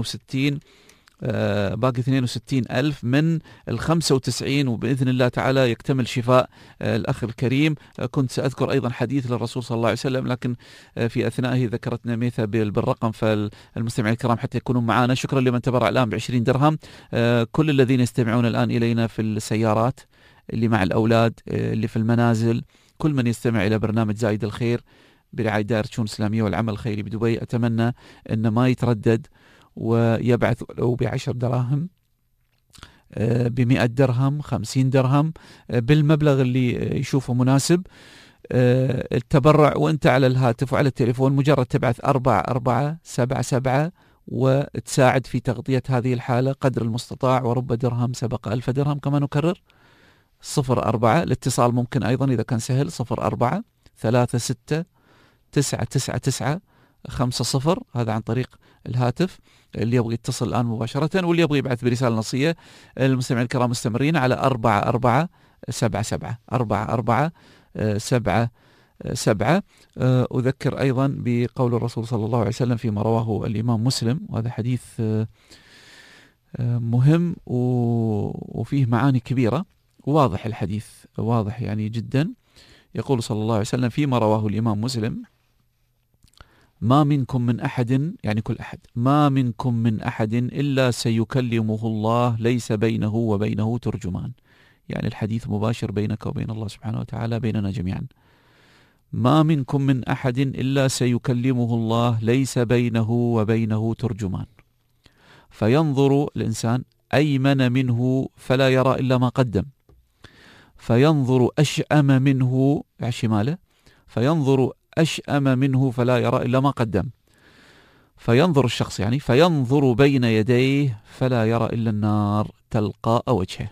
62,000 من 95، وبإذن الله تعالى يكتمل شفاء الأخ الكريم. كنت سأذكر أيضا حديث للرسول صلى الله عليه وسلم، لكن في أثنائه ذكرتنا ميثا بالرقم، فالمستمعين الكرام حتى يكونوا معنا. شكرا لمن تبرع الآن ب20 درهم. كل الذين يستمعون الآن إلينا في السيارات، اللي مع الأولاد، اللي في المنازل، كل من يستمع إلى برنامج زايد الخير برعاية دائرة شؤون الإسلامية والعمل الخيري بدبي، أتمنى أن ما يتردد ويبعث له ب10 دراهم، ب100 درهم، 50 درهم، بالمبلغ اللي يشوفه مناسب. التبرع وانت على الهاتف وعلى التليفون، مجرد تبعث 4477 وتساعد في تغطية هذه الحالة قدر المستطاع، ورب درهم سبق 1000 درهم. كما نكرر 04. الاتصال ممكن أيضا إذا كان سهل 0436999950. هذا عن طريق الهاتف اللي يبغى يتصل الآن مباشرة، واللي يبغى يبعث برسالة نصية. المستمعين الكرام مستمرين على 4477 4477. أذكر أيضا بقول الرسول صلى الله عليه وسلم فيما رواه الإمام مسلم، وهذا حديث مهم وفيه معاني كبيرة، واضح الحديث، واضح يعني جدا. يقول صلى الله عليه وسلم فيما رواه الإمام مسلم: ما منكم من أحد، يعني كل أحد، ما منكم من أحد إلا سيكلمه الله ليس بينه وبينه ترجمان. يعني الحديث مباشر بينك وبين الله سبحانه وتعالى، بيننا جميعا. ما منكم من أحد إلا سيكلمه الله ليس بينه وبينه ترجمان، فينظر الإنسان أيمن منه فلا يرى إلا ما قدم، فينظر أشأم منه على شماله، فينظر أشأم منه فلا يرى إلا ما قدم، فينظر الشخص يعني فينظر بين يديه فلا يرى إلا النار تلقاء وجهه.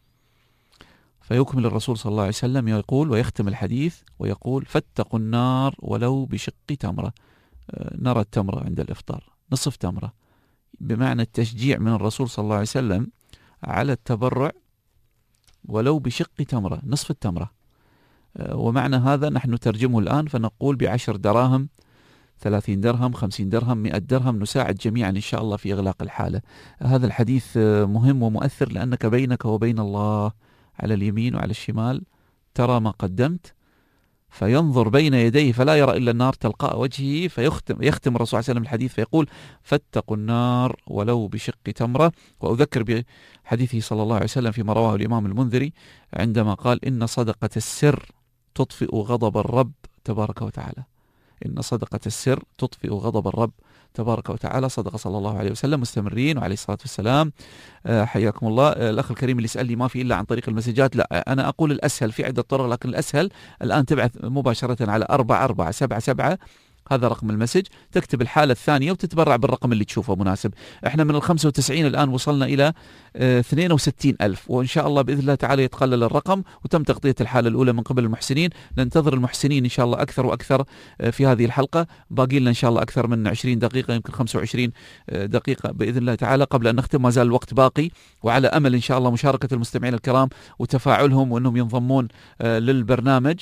فيكمل الرسول صلى الله عليه وسلم يقول ويختم الحديث ويقول: فاتقوا النار ولو بشق تمرة. نرى التمرة عند الإفطار نصف تمرة، بمعنى التشجيع من الرسول صلى الله عليه وسلم على التبرع ولو بشق تمرة، نصف التمرة. ومعنى هذا نحن نترجمه الآن فنقول ب10 دراهم، 30 درهم، 50 درهم، 100 درهم، نساعد جميعا إن شاء الله في إغلاق الحالة. هذا الحديث مهم ومؤثر، لأنك بينك وبين الله على اليمين وعلى الشمال ترى ما قدمت، فينظر بين يديه فلا يرى إلا النار تلقاء وجهه. فيختم الرسول صلى الله عليه وسلم الحديث فيقول: فاتقوا النار ولو بشق تمرة. وأذكر بحديثه صلى الله عليه وسلم فيما رواه الإمام المنذري عندما قال: إن صدقة السر تطفئ غضب الرب تبارك وتعالى. إن صدقة السر تطفئ غضب الرب تبارك وتعالى. صدق صلى الله عليه وسلم. مستمرين وعليه الصلاة والسلام. حياكم الله. الأخ الكريم اللي يسألني ما في إلا عن طريق المسجات، لا، أنا أقول الأسهل، في عدة طرق، لكن الأسهل الآن تبعث مباشرة على 4477، هذا رقم المسج، تكتب الحالة الثانية وتتبرع بالرقم اللي تشوفه مناسب. احنا من 95 الآن وصلنا إلى 62,000، وإن شاء الله بإذن الله تعالى يتقلل الرقم وتم تغطية الحالة الأولى من قبل المحسنين. ننتظر المحسنين إن شاء الله أكثر وأكثر في هذه الحلقة. باقي لنا إن شاء الله أكثر من 20 دقيقة، يمكن 25 دقيقة بإذن الله تعالى قبل أن نختم. ما زال الوقت باقي، وعلى أمل إن شاء الله مشاركة المستمعين الكرام وتفاعلهم وأنهم ينضمون للبرنامج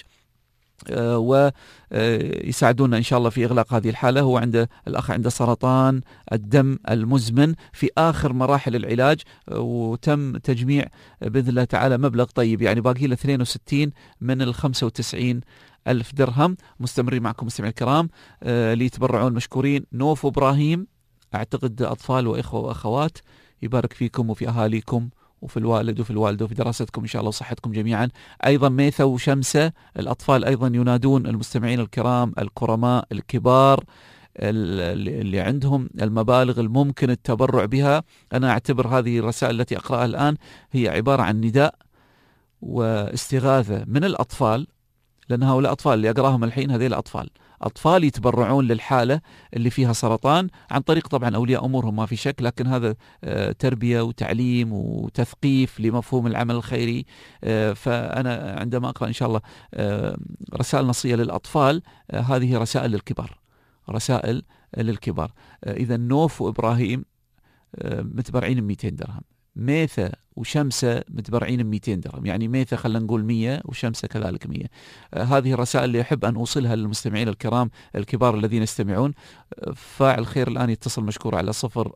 ويساعدونا إن شاء الله في إغلاق هذه الحالة. هو عند الأخ عنده سرطان الدم المزمن في آخر مراحل العلاج، وتم تجميع بإذن الله تعالى مبلغ طيب، يعني باقي له 62 من 95,000 درهم. مستمرين معكم مستمعين الكرام اللي يتبرعون مشكورين. نوف إبراهيم، أعتقد أطفال وإخوة وأخوات، يبارك فيكم وفي أهاليكم وفي الوالد وفي الوالدة وفي دراستكم إن شاء الله وصحتكم جميعا. أيضا ميثة وشمسة الأطفال أيضا ينادون المستمعين الكرام الكرماء الكبار اللي عندهم المبالغ الممكن التبرع بها. أنا أعتبر هذه الرسائل التي أقرأها الآن هي عبارة عن نداء واستغاثة من الأطفال، لأن هؤلاء أطفال اللي أقرأهم الحين، هذه الأطفال أطفال يتبرعون للحالة اللي فيها سرطان عن طريق طبعا أولياء أمورهم ما في شك، لكن هذا تربية وتعليم وتثقيف لمفهوم العمل الخيري. فأنا عندما أقرأ إن شاء الله رسائل نصية للأطفال، هذه رسائل للكبار، رسائل للكبار. إذا نوف وإبراهيم متبرعين 200 درهم، ميثة وشمسة متبرعين 200 درهم، يعني ميثة خلينا نقول 100 وشمسة كذلك 100. هذه الرسائل اللي أحب أن أوصلها للمستمعين الكرام الكبار الذين يستمعون. فاعل خير الآن يتصل مشكور على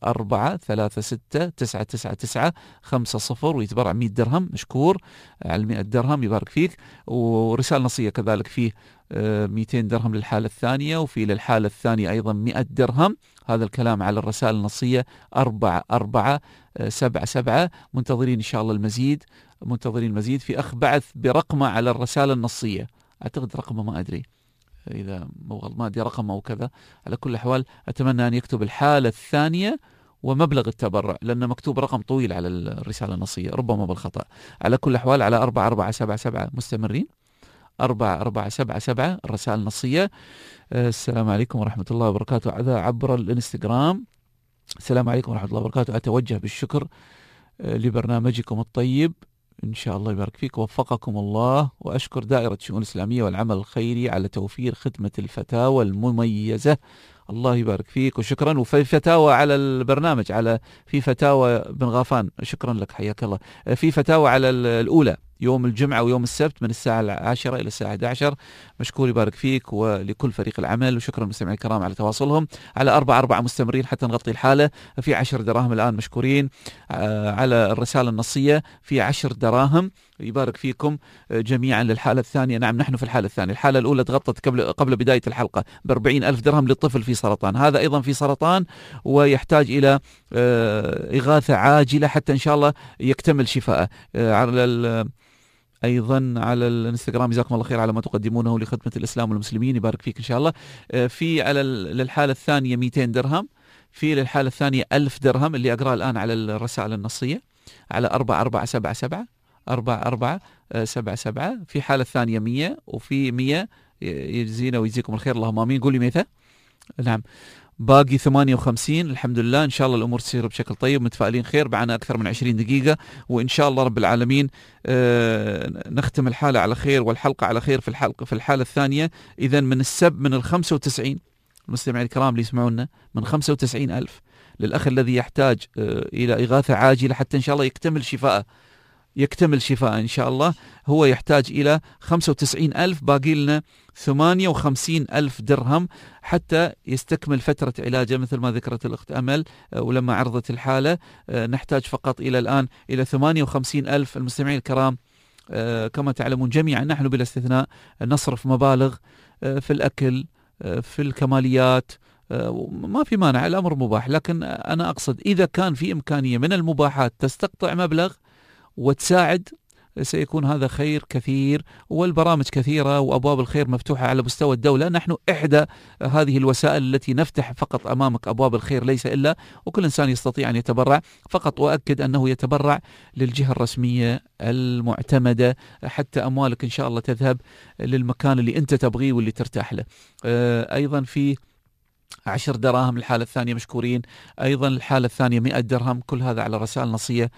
0436999950 ويتبرع 100 درهم مشكور على 100 درهم، يبارك فيك. ورسالة نصية كذلك فيه 200 درهم للحالة الثانية، وفي للحالة الثانية أيضا 100 درهم. هذا الكلام على الرسائل النصية 4477. منتظرين إن شاء الله المزيد، منتظرين المزيد. في أخ بعث برقمه على الرسالة النصية، أعتقد رقمه ما أدري إذا ما أدري رقمه أو كذا. على كل الأحوال أتمنى أن يكتب الحالة الثانية ومبلغ التبرع، لأن مكتوب رقم طويل على الرسالة النصية ربما بالخطأ. على كل الأحوال على 4477 مستمرين 4477 الرسائل النصية. السلام عليكم ورحمة الله وبركاته. هذا عبر الانستغرام. السلام عليكم ورحمة الله وبركاته. أتوجه بالشكر لبرنامجكم الطيب، إن شاء الله يبارك فيك، وفقكم الله، وأشكر دائرة الشؤون الإسلامية والعمل الخيري على توفير خدمة الفتاوى المميزة. الله يبارك فيك وشكرا. وفي فتاوى على البرنامج، في فتاوى بن غافان، شكرا لك حياك الله. في فتاوى على الأولى يوم الجمعة ويوم السبت من الساعة 10 إلى الساعة 11. مشكور يبارك فيك ولكل فريق العمل، وشكرا مستمعي الكرام على تواصلهم. على 4 مستمرين حتى نغطي الحالة. في 10 دراهم الآن مشكورين. على الرسالة النصية في 10 دراهم. يبارك فيكم جميعا للحالة الثانية. نعم نحن في الحالة الثانية. الحالة الأولى تغطت قبل بداية الحلقة ب40,000 درهم للطفل في سرطان. هذا أيضا في سرطان ويحتاج إلى إغاثة عاجلة حتى إن شاء الله يكتمل شفاءه. أيضا على الانستغرام جزاكم الله خير على ما تقدمونه لخدمة الإسلام والمسلمين، يبارك فيك إن شاء الله. في للحالة الثانية 200 درهم. في للحالة الثانية 1000 درهم اللي أقرأ الآن على الرسائل النصية على 4477 4477. في حالة ثانية 100، وفي 100 يجزينا ويجزيكم الخير اللهم آمين. قولي 100. نعم باقي 58. الحمد لله، إن شاء الله الأمور تسير بشكل طيب، متفائلين خير. بعنا أكثر من 20 دقيقة وإن شاء الله رب العالمين نختم الحالة على خير والحلقة على خير. في الحالة الثانية إذن من 95 المستمعين الكرام اللي يسمعونا، من 95,000 للأخ الذي يحتاج إلى إغاثة عاجلة حتى إن شاء الله يكتمل شفاء إن شاء الله. هو يحتاج إلى 95,000. باقي لنا 58,000 درهم حتى يستكمل فترة علاجه مثل ما ذكرت الأخت أمل ولما عرضت الحالة. نحتاج فقط الآن إلى 58,000. المستمعين الكرام كما تعلمون جميعا نحن بلا استثناء نصرف مبالغ في الأكل، في الكماليات، ما في مانع، الأمر مباح، لكن أنا أقصد إذا كان في إمكانية من المباحات تستقطع مبلغ وتساعد سيكون هذا خير كثير. والبرامج كثيرة وأبواب الخير مفتوحة على مستوى الدولة. نحن إحدى هذه الوسائل التي نفتح فقط أمامك أبواب الخير ليس إلا، وكل إنسان يستطيع أن يتبرع فقط. وأكد أنه يتبرع للجهة الرسمية المعتمدة حتى أموالك إن شاء الله تذهب للمكان اللي أنت تبغيه واللي ترتاح له. أيضا في 10 دراهم الحالة الثانية مشكورين. أيضا الحالة الثانية 100 درهم. كل هذا على رسائل نصية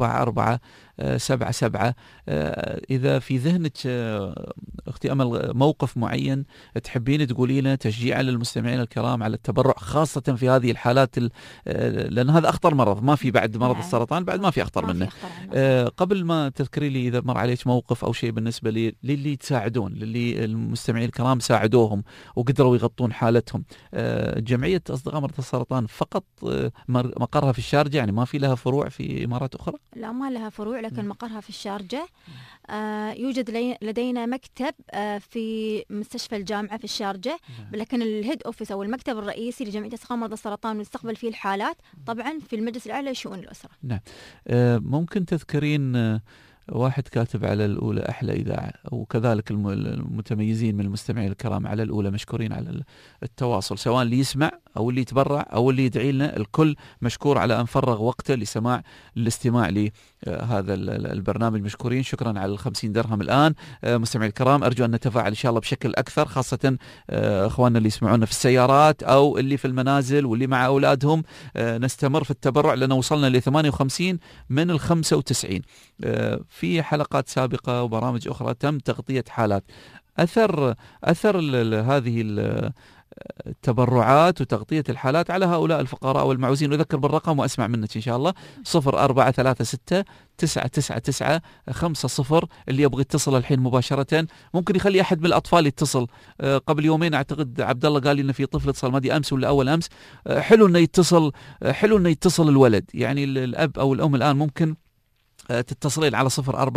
4477. إذا في ذهنك أختي أمل موقف معين تحبين تقولينه تشجيعا للمستمعين الكرام على التبرع، خاصة في هذه الحالات لأن هذا أخطر مرض، ما في بعد مرض السرطان بعد ما في أخطر منه. قبل ما تذكري لي إذا مر عليك موقف أو شيء بالنسبة للي تساعدون، للي المستمعين الكرام ساعدوهم وقدروا يغطون حالتهم. جمعية أصدقاء مرضى السرطان فقط مقرها في الشارجة، يعني ما في لها فروع في إمارات أخرى؟ لا ما لها فروع، لكن مقرها في الشارجة. يوجد لدينا مكتب في مستشفى الجامعة في الشارجة، لكن الهيد أوفيس أو المكتب الرئيسي لجمعية أصدقاء مرضى السرطان ويستقبل فيه الحالات طبعا في المجلس الأعلى لشؤون الأسرة. نعم. ممكن تذكرين واحد كاتب على الأولى أحلى إذاعة، وكذلك المتميزين من المستمعين الكرام على الأولى مشكورين على التواصل، سواء اللي يسمع أو اللي يتبرع أو اللي يدعي لنا، الكل مشكور على أن فرغ وقته للاستماع لهذا البرنامج. مشكورين، شكرا على 50 درهم الآن. مستمعي الكرام أرجو أن نتفاعل إن شاء الله بشكل أكثر، خاصة أخواننا اللي يسمعونا في السيارات أو اللي في المنازل واللي مع أولادهم. نستمر في التبرع لأن وصلنا ل 58 من ال 95. في حلقات سابقة وبرامج أخرى تم تغطية حالات أثر هذه التبرعات وتغطية الحالات على هؤلاء الفقراء والمعوزين. أذكر بالرقم وأسمع منك إن شاء الله 0436 999 50. اللي يبغى يتصل الحين مباشرة ممكن يخلي أحد من الأطفال يتصل. قبل يومين أعتقد عبد الله قال لي إن في طفل اتصل مادي أمس ولا أول أمس. حلو إنه يتصل الولد، يعني الأب أو الأم الآن ممكن تتصلين على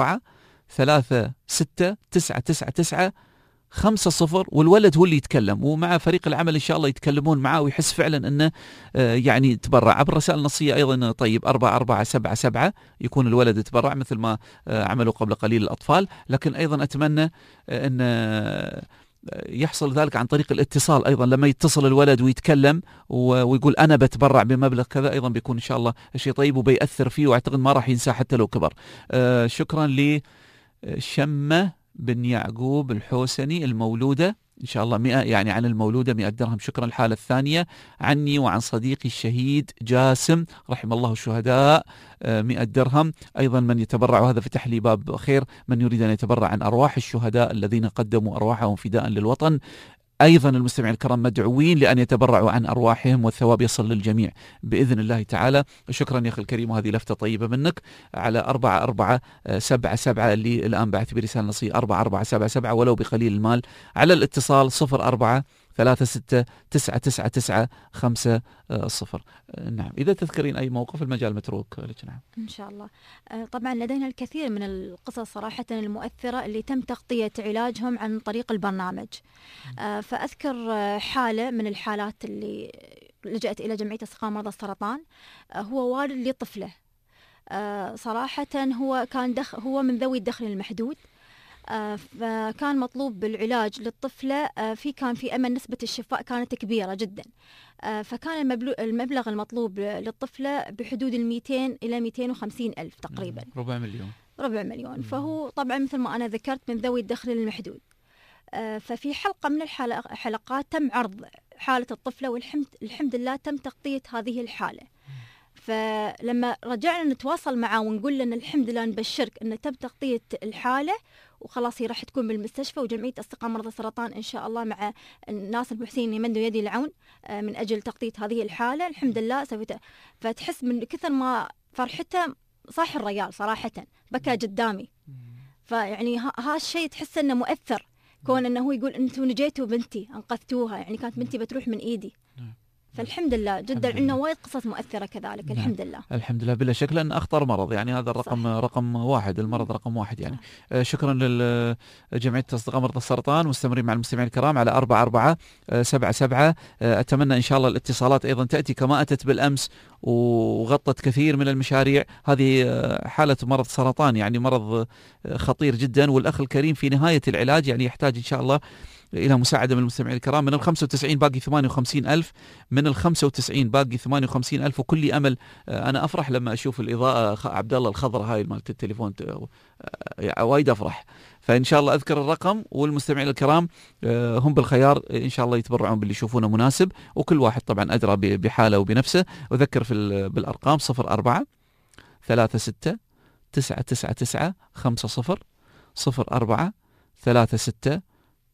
0436 999 50 والولد هو اللي يتكلم، ومع فريق العمل إن شاء الله يتكلمون معه ويحس فعلا أنه يعني تبرع. عبر الرسائل النصية أيضا طيب 4477 يكون الولد يتبرع مثل ما عملوا قبل قليل الأطفال، لكن أيضا أتمنى أن يحصل ذلك عن طريق الاتصال. أيضا لما يتصل الولد ويتكلم ويقول أنا بتبرع بمبلغ كذا أيضا بيكون إن شاء الله شيء طيب وبيأثر فيه، وأعتقد ما راح ينسى حتى لو كبر. شكرا لشمة بن يعقوب الحوسني المولودة إن شاء الله 100، يعني عن المولودة 100 درهم. شكرا. الحالة الثانية عني وعن صديقي الشهيد جاسم رحم الله الشهداء 100 درهم. أيضا من يتبرع، وهذا فتح لي باب خير، من يريد أن يتبرع عن أرواح الشهداء الذين قدموا أرواحهم فداء للوطن. أيضا المستمعين الكرام مدعوين لأن يتبرعوا عن أرواحهم والثواب يصل للجميع بإذن الله تعالى. شكرا يا أخي الكريم، وهذه لفتة طيبة منك. على 4477 اللي الآن بعث برسالة نصية 4477 ولو بقليل المال، على الاتصال 0436999950. نعم، إذا تذكرين أي موقف المجال متروك لك. نعم إن شاء الله. طبعا لدينا الكثير من القصص صراحة المؤثرة اللي تم تغطية علاجهم عن طريق البرنامج. فأذكر حالة من الحالات اللي لجأت إلى جمعية استقامة مرضى السرطان. هو والد لطفله، صراحة هو كان هو من ذوي الدخل المحدود، فكان مطلوب بالعلاج للطفلة كان في أمل نسبة الشفاء كانت كبيرة جدا. فكان المبلغ المطلوب للطفلة بحدود 200 إلى 250 ألف تقريبا، ربع مليون. فهو طبعا مثل ما أنا ذكرت من ذوي الدخل المحدود. ففي حلقة من الحلقات تم عرض حالة الطفلة، والحمد لله تم تغطية هذه الحالة. فلما رجعنا نتواصل معه ونقول له الحمد لله نبشرك أن تم تغطية الحالة وخلاص هي راح تكون بالمستشفى، وجمعية استقامة مرضى السرطان إن شاء الله مع الناس المحسنين يمدوا يدي العون من أجل تغطية هذه الحالة. الحمد لله فتحس من كثر ما فرحته صاح الريال صراحة، بكى قدامي. فيعني هالشيء تحس أنه مؤثر، كون أنه هو يقول أنتوا نجيتوا بنتي أنقذتوها، يعني كانت بنتي بتروح من إيدي. فالحمد لله جدا عندنا وايد قصص مؤثرة كذلك. نعم. الحمد لله الحمد لله بلا شك، لأن أخطر مرض يعني هذا الرقم صح. رقم واحد، المرض رقم واحد يعني. شكرا لجمعية استقامة مرضى السرطان. مستمرين مع المستمعين الكرام على 4477. أتمنى إن شاء الله الاتصالات أيضا تأتي كما أتت بالأمس وغطت كثير من المشاريع. هذه حالة مرض سرطان يعني مرض خطير جدا، والأخ الكريم في نهاية العلاج يعني يحتاج إن شاء الله إلى مساعدة من المستمعين الكرام. من 95 باقي 58,000، من 95 باقي 58,000، وكل أمل. أنا أفرح لما أشوف الإضاءة عبد الله الخضراء هاي مالت التليفون، وايد أفرح. فإن شاء الله أذكر الرقم، والمستمعين الكرام هم بالخيار إن شاء الله يتبرعون باللي يشوفونه مناسب، وكل واحد طبعا أدرى بحاله وبنفسه. وذكر بالأرقام 04 36 999 50 04 36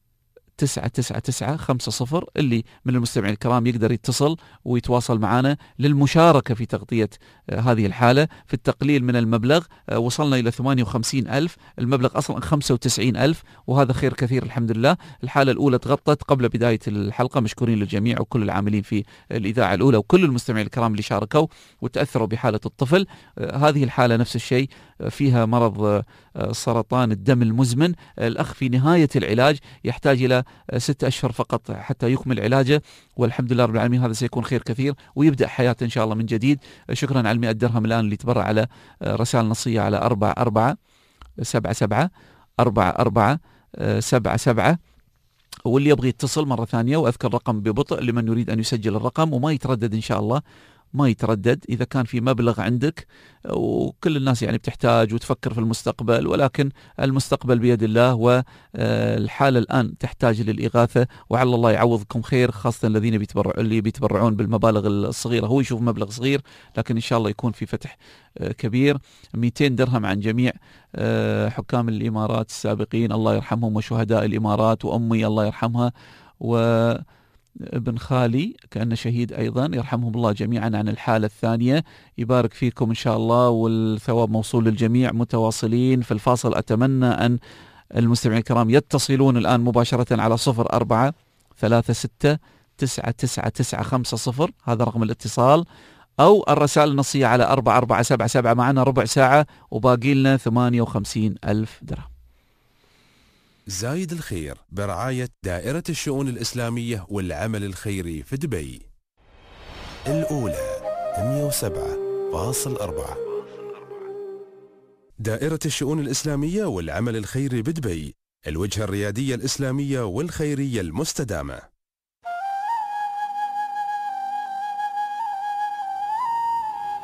999 50. اللي من المستمعين الكرام يقدر يتصل ويتواصل معنا للمشاركة في تغطية هذه الحالة. في التقليل من المبلغ وصلنا إلى 58,000، المبلغ أصلا 95,000، وهذا خير كثير الحمد لله. الحالة الأولى تغطت قبل بداية الحلقة، مشكورين للجميع وكل العاملين في الإذاعة الأولى وكل المستمعين الكرام اللي شاركوا وتأثروا بحالة الطفل. هذه الحالة نفس الشيء، فيها مرض سرطان الدم المزمن. الأخ في نهاية العلاج يحتاج إلى 6 أشهر فقط حتى يكمل علاجه، والحمد لله رب العالمين هذا سيكون خير كثير ويبدأ حياته إن شاء الله من جديد. شكرا على 100 درهم الآن اللي تبرع على رسائل نصية على 4477 4477. واللي يبغي يتصل مرة ثانية وأذكر رقم ببطء لمن يريد أن يسجل الرقم وما يتردد إن شاء الله، ما يتردد. إذا كان في مبلغ عندك، وكل الناس يعني بتحتاج وتفكر في المستقبل، ولكن المستقبل بيد الله، والحالة الآن تحتاج للإغاثة، وعلى الله يعوضكم خير، خاصة الذين اللي بيتبرعون بالمبالغ الصغيرة. هو يشوف مبلغ صغير لكن إن شاء الله يكون في فتح كبير. 200 درهم عن جميع حكام الإمارات السابقين الله يرحمهم، وشهداء الإمارات، وأمي الله يرحمها، ابن خالي كأنه شهيد أيضا، يرحمهم الله جميعا عن الحالة الثانية. يبارك فيكم إن شاء الله، والثواب موصول للجميع. متواصلين في الفاصل. أتمنى أن المستمعين الكرام يتصلون الآن مباشرة على 04 36 999 50، هذا رقم الاتصال، أو الرسائل النصية على 4477. معنا ربع ساعة وباقي لنا 58,000 درهم. زايد الخير برعاية دائرة الشؤون الإسلامية والعمل الخيري في دبي. الأولى 107.4. دائرة الشؤون الإسلامية والعمل الخيري بدبي، الوجهة الريادية الإسلامية والخيرية المستدامة.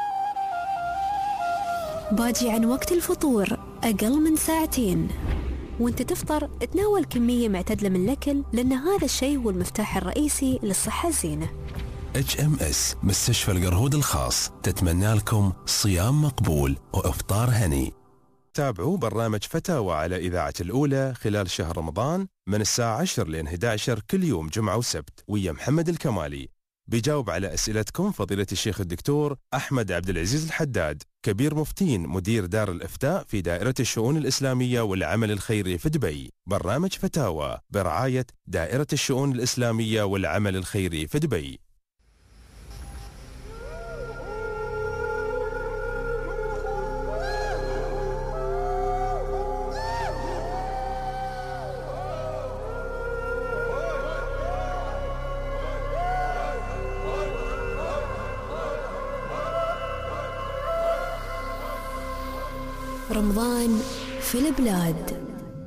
باجي عن وقت الفطور أقل من ساعتين. وانت تفطر تناول كمية معتدلة من الأكل، لأن هذا الشيء هو المفتاح الرئيسي للصحة الزينة. HMS مستشفى القرهود الخاص تتمنى لكم صيام مقبول وإفطار هني. تابعوا برنامج فتاوى على إذاعة الأولى خلال شهر رمضان من الساعة 10 لين 11 كل يوم جمعة وسبت، ويا محمد الكمالي. بيجاوب على أسئلتكم فضيلة الشيخ الدكتور أحمد عبد العزيز الحداد، كبير مفتين مدير دار الإفتاء في دائرة الشؤون الإسلامية والعمل الخيري في دبي. برنامج فتاوى برعاية دائرة الشؤون الإسلامية والعمل الخيري في دبي. رمضان في البلاد.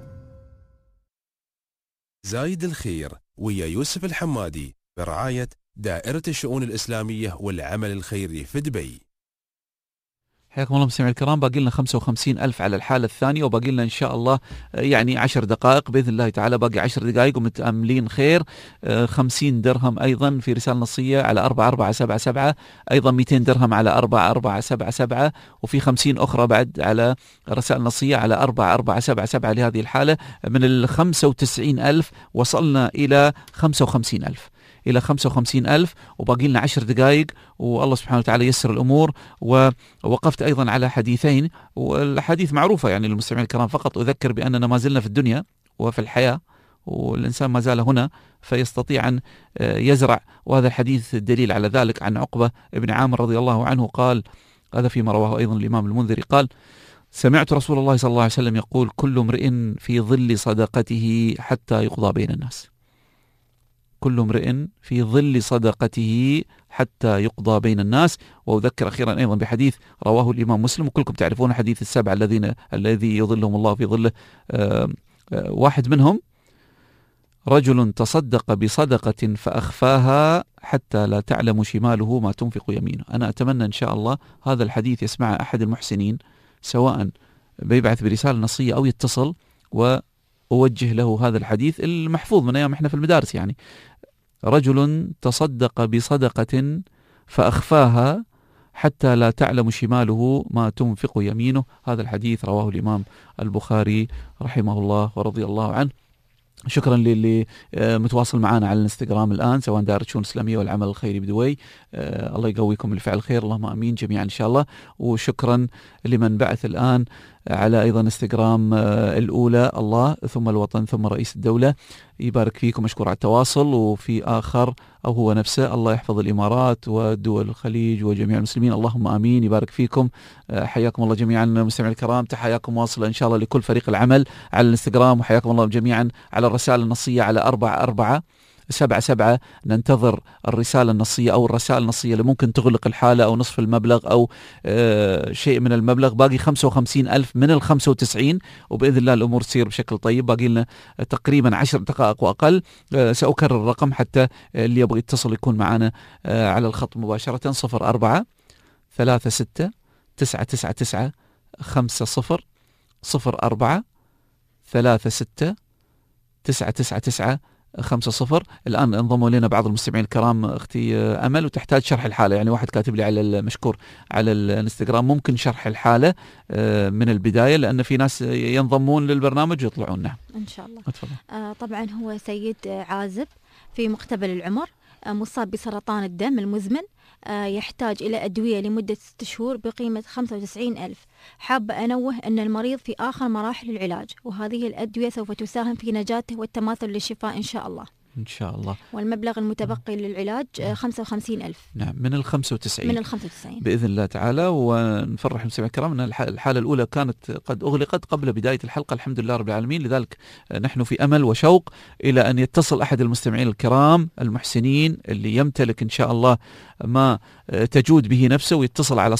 زايد الخير ويا يوسف الحمادي برعاية دائرة الشؤون الإسلامية والعمل الخيري في دبي. حياكم الله مستمعي الكرام. باقي لنا 55,000 على الحالة الثانية، وباقي لنا إن شاء الله يعني 10 دقائق بإذن الله تعالى. باقي 10 دقائق ومتأملين خير. 50 درهم أيضا في رسالة نصية على 4477، أيضا 200 درهم على 4477، وفي 50 أخرى بعد على رسائل نصية على 4477. لهذه الحالة من 95,000 وصلنا إلى 55,000 إلى 55,000، وباقي لنا 10 دقائق والله سبحانه وتعالى يسر الأمور. ووقفت أيضا على حديثين، والحديث معروفة يعني للمستمعين الكرام، فقط أذكر بأننا ما زلنا في الدنيا وفي الحياة، والإنسان ما زال هنا فيستطيع أن يزرع. وهذا الحديث الدليل على ذلك عن عقبة بن عامر رضي الله عنه قال، هذا فيما رواه أيضا الإمام المنذري، قال: سمعت رسول الله صلى الله عليه وسلم يقول: كل امرئ في ظل صدقته حتى يقضى بين الناس. كل امرئ في ظل صدقته حتى يقضى بين الناس. وأذكر أخيرا أيضا بحديث رواه الإمام مسلم، وكلكم تعرفون حديث السبع الذي يظلهم الله في ظله. واحد منهم رجل تصدق بصدقة فأخفاها حتى لا تعلم شماله ما تنفق يمينه. أنا أتمنى إن شاء الله هذا الحديث يسمع أحد المحسنين، سواء بيبعث برسالة نصية أو يتصل وأوجه له هذا الحديث المحفوظ من أيام إحنا في المدارس. يعني رجل تصدق بصدقة فأخفاها حتى لا تعلم شماله ما تنفق يمينه. هذا الحديث رواه الإمام البخاري رحمه الله ورضي الله عنه. شكرا للي متواصل معنا على الانستغرام الآن، سواء دائرة الشؤون الإسلامية والعمل الخيري بدبي. الله يقويكم لفعل الخير، اللهم آمين جميعا إن شاء الله. وشكرا لمن بعث الآن على أيضا انستغرام الأولى الله ثم الوطن ثم رئيس الدولة. يبارك فيكم، مشكور على التواصل. وفي آخر أو هو نفسه: الله يحفظ الإمارات ودول الخليج وجميع المسلمين، اللهم آمين. يبارك فيكم، حياكم الله جميعا مستمعي الكرام. تحياكم واصلة إن شاء الله لكل فريق العمل على الانستغرام، وحياكم الله جميعا على الرسائل النصية على 4477. ننتظر الرسالة النصية أو الرسائل النصية اللي ممكن تغلق الحالة أو نصف المبلغ أو شيء من المبلغ. باقي 55,000 من 95، وبإذن الله الأمور تصير بشكل طيب. باقي لنا تقريبا 10 دقائق وأقل. سأكرر الرقم حتى اللي يبغى يتصل يكون معنا على الخط مباشرة: 04-36-999-50 04-36-999-50. الآن انضموا لنا بعض المستمعين الكرام أختي أمل، وتحتاج شرح الحالة. يعني واحد كاتب لي على المشكور على الانستغرام ممكن شرح الحالة من البداية، لأن في ناس ينضمون للبرنامج ويطلعون. نعم إن شاء الله. أتفضل. طبعا هو سيد عازب في مقتبل العمر، مصاب بسرطان الدم المزمن، يحتاج إلى أدوية لمدة 6 شهور بقيمة 95,000. حابة أنوه أن المريض في آخر مراحل العلاج، وهذه الأدوية سوف تساهم في نجاته والتماثل للشفاء إن شاء الله. إن شاء الله. والمبلغ المتبقي للعلاج 55,000. نعم، من 95. من 95 بإذن الله تعالى. ونفرح المستمعين الكرام أن الحالة الأولى كانت قد أغلقت قبل بداية الحلقة، الحمد لله رب العالمين. لذلك نحن في أمل وشوق إلى أن يتصل أحد المستمعين الكرام المحسنين اللي يمتلك إن شاء الله ما تجود به نفسه، ويتصل على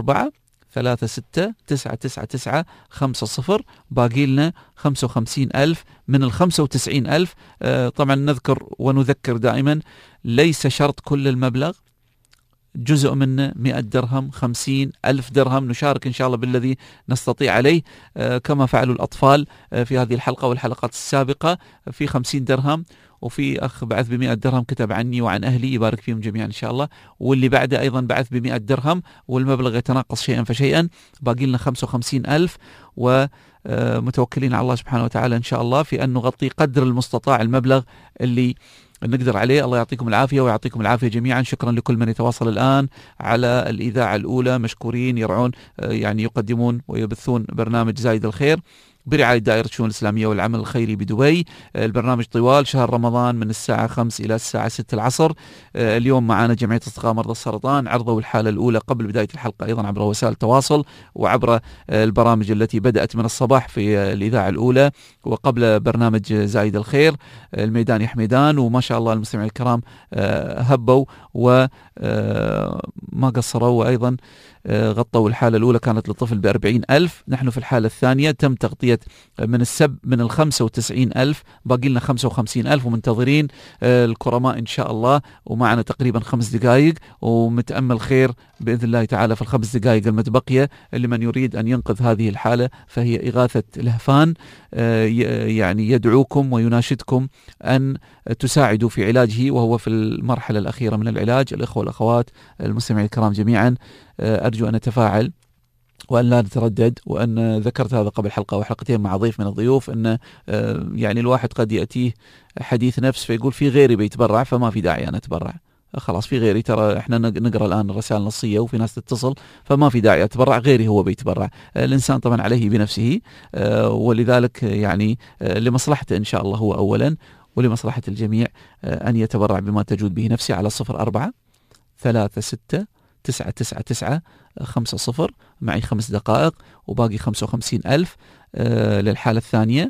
04-36-999-50. باقي لنا 55,000 من 95,000. طبعا نذكر ونذكر دائما، ليس شرط كل المبلغ، جزء منه 100 درهم 50 ألف درهم، نشارك إن شاء الله بالذي نستطيع عليه كما فعلوا الأطفال في هذه الحلقة والحلقات السابقة، في 50 درهم، وفي أخ بعث ب100 درهم كتب عني وعن أهلي، يبارك فيهم جميعا إن شاء الله، واللي بعده أيضا بعث ب100 درهم، والمبلغ يتناقص شيئا فشيئا، باقي لنا 55 ألف، ومتوكلين على الله سبحانه وتعالى إن شاء الله في أن نغطي قدر المستطاع المبلغ اللي نقدر عليه. الله يعطيكم العافية ويعطيكم العافية جميعا. شكرا لكل من يتواصل الآن على الإذاعة الأولى، مشكورين، يرعون يعني يقدمون ويبثون برنامج زايد الخير برعاية دائرة الشؤون الإسلامية والعمل الخيري بدبي. البرنامج طوال شهر رمضان من الساعة 5 إلى الساعة 6 العصر. اليوم معنا جمعية أصدقاء مرضى السرطان، عرضوا الحالة الأولى قبل بداية الحلقة أيضا عبر وسائل التواصل وعبر البرامج التي بدأت من الصباح في الإذاعة الأولى وقبل برنامج زايد الخير. الميدان يا حميدان، وما شاء الله المستمعين الكرام هبوا وما قصروا، وأيضا غطوا الحالة الأولى كانت للطفل ب40,000. نحن في الحالة الثانية تم تغطية من 95,000، باقي لنا 55,000 ومنتظرين الكرماء إن شاء الله، ومعنا تقريبا 5 دقائق ومتأمل خير بإذن الله تعالى في ال5 دقائق المتبقية. لمن يريد أن ينقذ هذه الحالة فهي إغاثة لهفان، يعني يدعوكم ويناشدكم أن تساعدوا في علاجه وهو في المرحلة الأخيرة من العلاج. الإخوة والأخوات المستمعين الكرام جميعا، أرجو أن نتفاعل وأن لا نتردد. وأن ذكرت هذا قبل حلقة أو حلقتين مع ضيف من الضيوف، أن يعني الواحد قد يأتيه حديث نفس فيقول في غيري بيتبرع فما في داعي أن أتبرع، خلاص في غيري، ترى احنا نقرأ الآن الرسائل النصية وفي ناس تتصل، فما في داعي أتبرع، غيري هو بيتبرع. الإنسان طبعا عليه بنفسه، ولذلك يعني لمصلحته إن شاء الله هو أولا ولمصلحة الجميع أن يتبرع بما تجود به نفسه على 04-36-999-50. معي 5 دقائق وباقي 55,000 للحالة الثانية.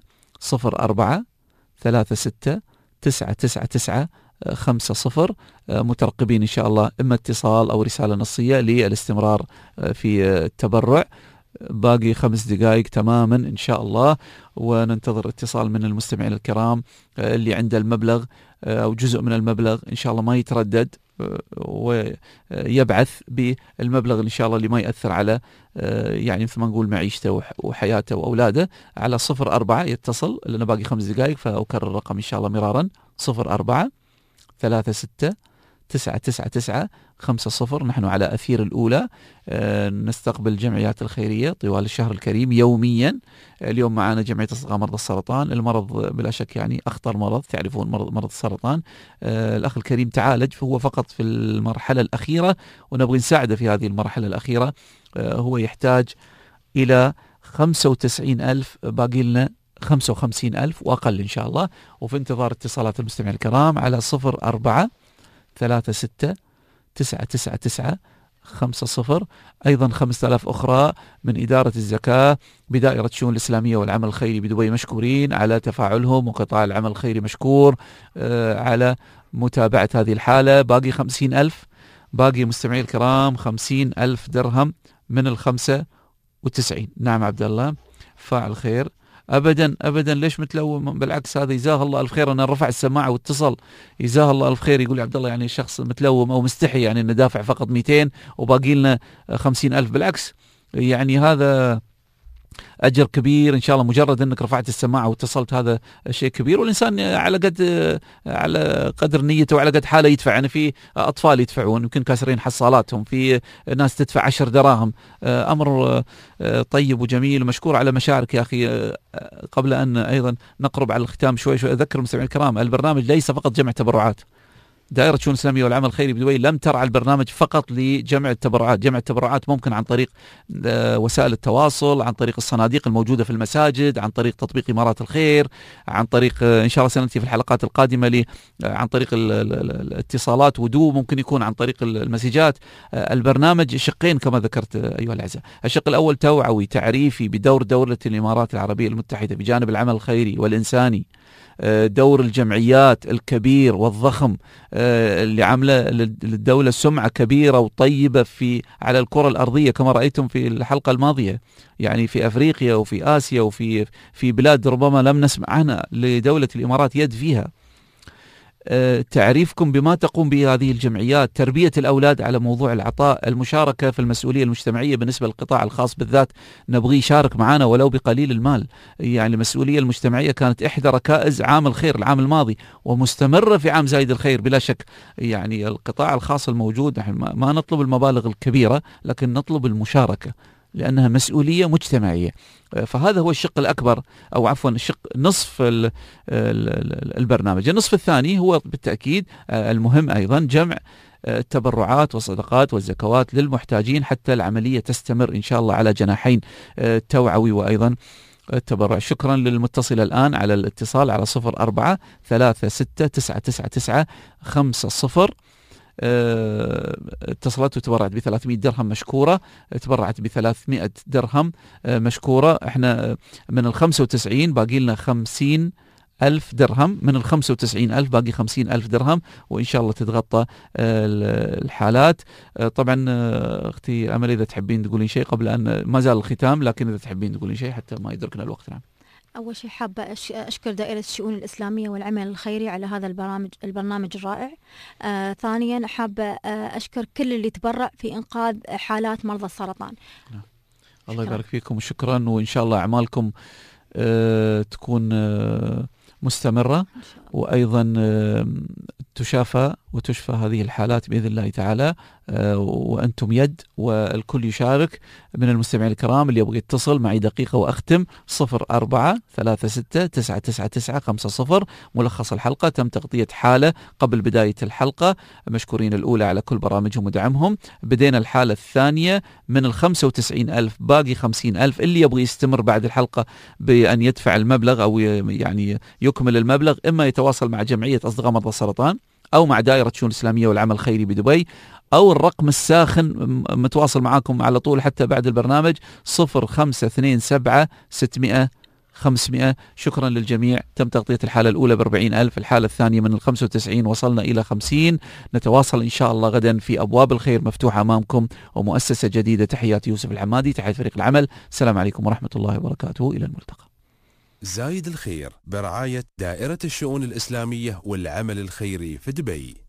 04-36-999-50. مترقبين إن شاء الله إما اتصال أو رسالة نصية للاستمرار في التبرع. باقي 5 دقائق تماما إن شاء الله، وننتظر اتصال من المستمعين الكرام اللي عنده المبلغ أو جزء من المبلغ إن شاء الله ما يتردد ويبعث بالمبلغ إن شاء الله اللي ما يأثر على يعني مثل ما نقول معيشته وحياته وأولاده. على 04 يتصل، لأنه باقي 5 دقائق فأكرر الرقم إن شاء الله مرارا. 04-36-999-50. نحن على أثير الأولى، نستقبل الجمعيات الخيرية طوال الشهر الكريم يوميا. اليوم معنا جمعية أصدقاء مرضى السرطان. المرض بلا شك يعني أخطر مرض، تعرفون مرض السرطان. الأخ الكريم تعالج، فهو فقط في المرحلة الأخيرة ونبغي نساعده في هذه المرحلة الأخيرة. هو يحتاج إلى 95,000، باقي لنا 55,000 وأقل إن شاء الله. وفي انتظار اتصالات المستمعين الكرام على 04-36-999-50. أيضا 5,000 أخرى من إدارة الزكاة بدائرة الشؤون الإسلامية والعمل الخيري بدبي، مشكورين على تفاعلهم، وقطاع العمل الخيري مشكور على متابعة هذه الحالة. باقي 50,000، باقي مستمعي الكرام 50,000 درهم من 95. نعم عبد الله فاعل خير. ابدا ابدا، ليش متلوم؟ بالعكس هذا جزاه الله الف خير. انا رفع السماعه واتصل، جزاه الله الف خير. يقول عبد الله يعني شخص متلوم او مستحي يعني انه دافع فقط 200 وباقي لنا 50,000. بالعكس يعني هذا أجر كبير إن شاء الله. مجرد أنك رفعت السماعة واتصلت هذا شيء كبير، والإنسان على قدر نيته وعلى قد حاله يدفع. يعني في أطفال يدفعون يمكن كاسرين حصالاتهم، في ناس تدفع 10 دراهم. أمر طيب وجميل ومشكور على مشارك يا أخي. قبل أن أيضا نقرب على الختام شوي أذكر المستمعين الكرام، البرنامج ليس فقط جمع تبرعات. دائرة الشؤون الإسلامية والعمل الخيري بدبي لم ترعى البرنامج فقط لجمع التبرعات. جمع التبرعات ممكن عن طريق وسائل التواصل، عن طريق الصناديق الموجودة في المساجد، عن طريق تطبيق إمارات الخير، عن طريق إن شاء الله سنأتي في الحلقات القادمة عن طريق الاتصالات ودو، ممكن يكون عن طريق المسجات. البرنامج شقين كما ذكرت أيها الأعزاء. الشق الأول توعوي تعريفي بدور دولة الإمارات العربية المتحدة بجانب العمل الخيري والإنساني، دور الجمعيات الكبير والضخم اللي عامله للدولة سمعة كبيرة وطيبة على الكرة الأرضية كما رأيتم في الحلقة الماضية، يعني في أفريقيا وفي آسيا وفي بلاد ربما لم نسمع عنها لدولة الإمارات يد فيها. تعريفكم بما تقوم به هذه الجمعيات، تربية الأولاد على موضوع العطاء، المشاركة في المسؤولية المجتمعية بالنسبة للقطاع الخاص بالذات، نبغي يشارك معنا ولو بقليل المال. يعني المسؤولية المجتمعية كانت إحدى ركائز عام الخير العام الماضي ومستمرة في عام زايد الخير بلا شك. يعني القطاع الخاص الموجود نحن ما نطلب المبالغ الكبيرة، لكن نطلب المشاركة لأنها مسؤولية مجتمعية. فهذا هو الشق الأكبر، أو عفوا الشق نصف البرنامج. النصف الثاني هو بالتأكيد المهم أيضا، جمع التبرعات والصدقات والزكوات للمحتاجين حتى العملية تستمر إن شاء الله على جناحين، التوعوي وأيضا التبرع. شكرا للمتصل الآن على الاتصال على 0436999950. اتصلت وتبرعت ب300 درهم مشكورة، تبرعت ب300 درهم مشكورة. احنا من 95 باقي لنا 50,000 درهم، من 95,000 باقي 50,000 درهم، وإن شاء الله تتغطى الحالات. طبعا أختي أمل إذا تحبين تقولين شيء قبل أن ما زال الختام، لكن إذا تحبين تقولين شيء حتى ما يدركنا الوقت. نعم. أول شيء حابة أشكر دائرة الشؤون الإسلامية والعمل الخيري على هذا البرنامج الرائع. ثانيا حابة أشكر كل اللي تبرع في إنقاذ حالات مرضى السرطان. الله يبارك فيكم وشكرا، وإن شاء الله أعمالكم تكون مستمرة، وأيضا تشافى وتشفى هذه الحالات بإذن الله تعالى، وأنتم يد والكل يشارك. من المستمعين الكرام اللي يبغى يتصل معي دقيقة وأختم، 0436999950. ملخص الحلقة: تم تغطية حالة قبل بداية الحلقة، مشكورين الأولى على كل برامجهم ودعمهم. بدينا الحالة الثانية من 95,000 باقي 50,000. اللي يبغى يستمر بعد الحلقة بأن يدفع المبلغ أو يعني يكمل المبلغ، إما يتواصل مع جمعية أصدقاء مرضى السرطان أو مع دائرة الشؤون الإسلامية والعمل الخيري بدبي، أو الرقم الساخن متواصل معاكم على طول حتى بعد البرنامج 052700-500. شكرا للجميع. تم تغطية الحالة الأولى ب40,000، الحالة الثانية من 95 وصلنا إلى 50. نتواصل إن شاء الله غدا في أبواب الخير مفتوحة أمامكم ومؤسسة جديدة. تحياتي يوسف الحمادي، تحية فريق العمل. السلام عليكم ورحمة الله وبركاته، إلى الملتقى. زايد الخير برعاية دائرة الشؤون الإسلامية والعمل الخيري في دبي.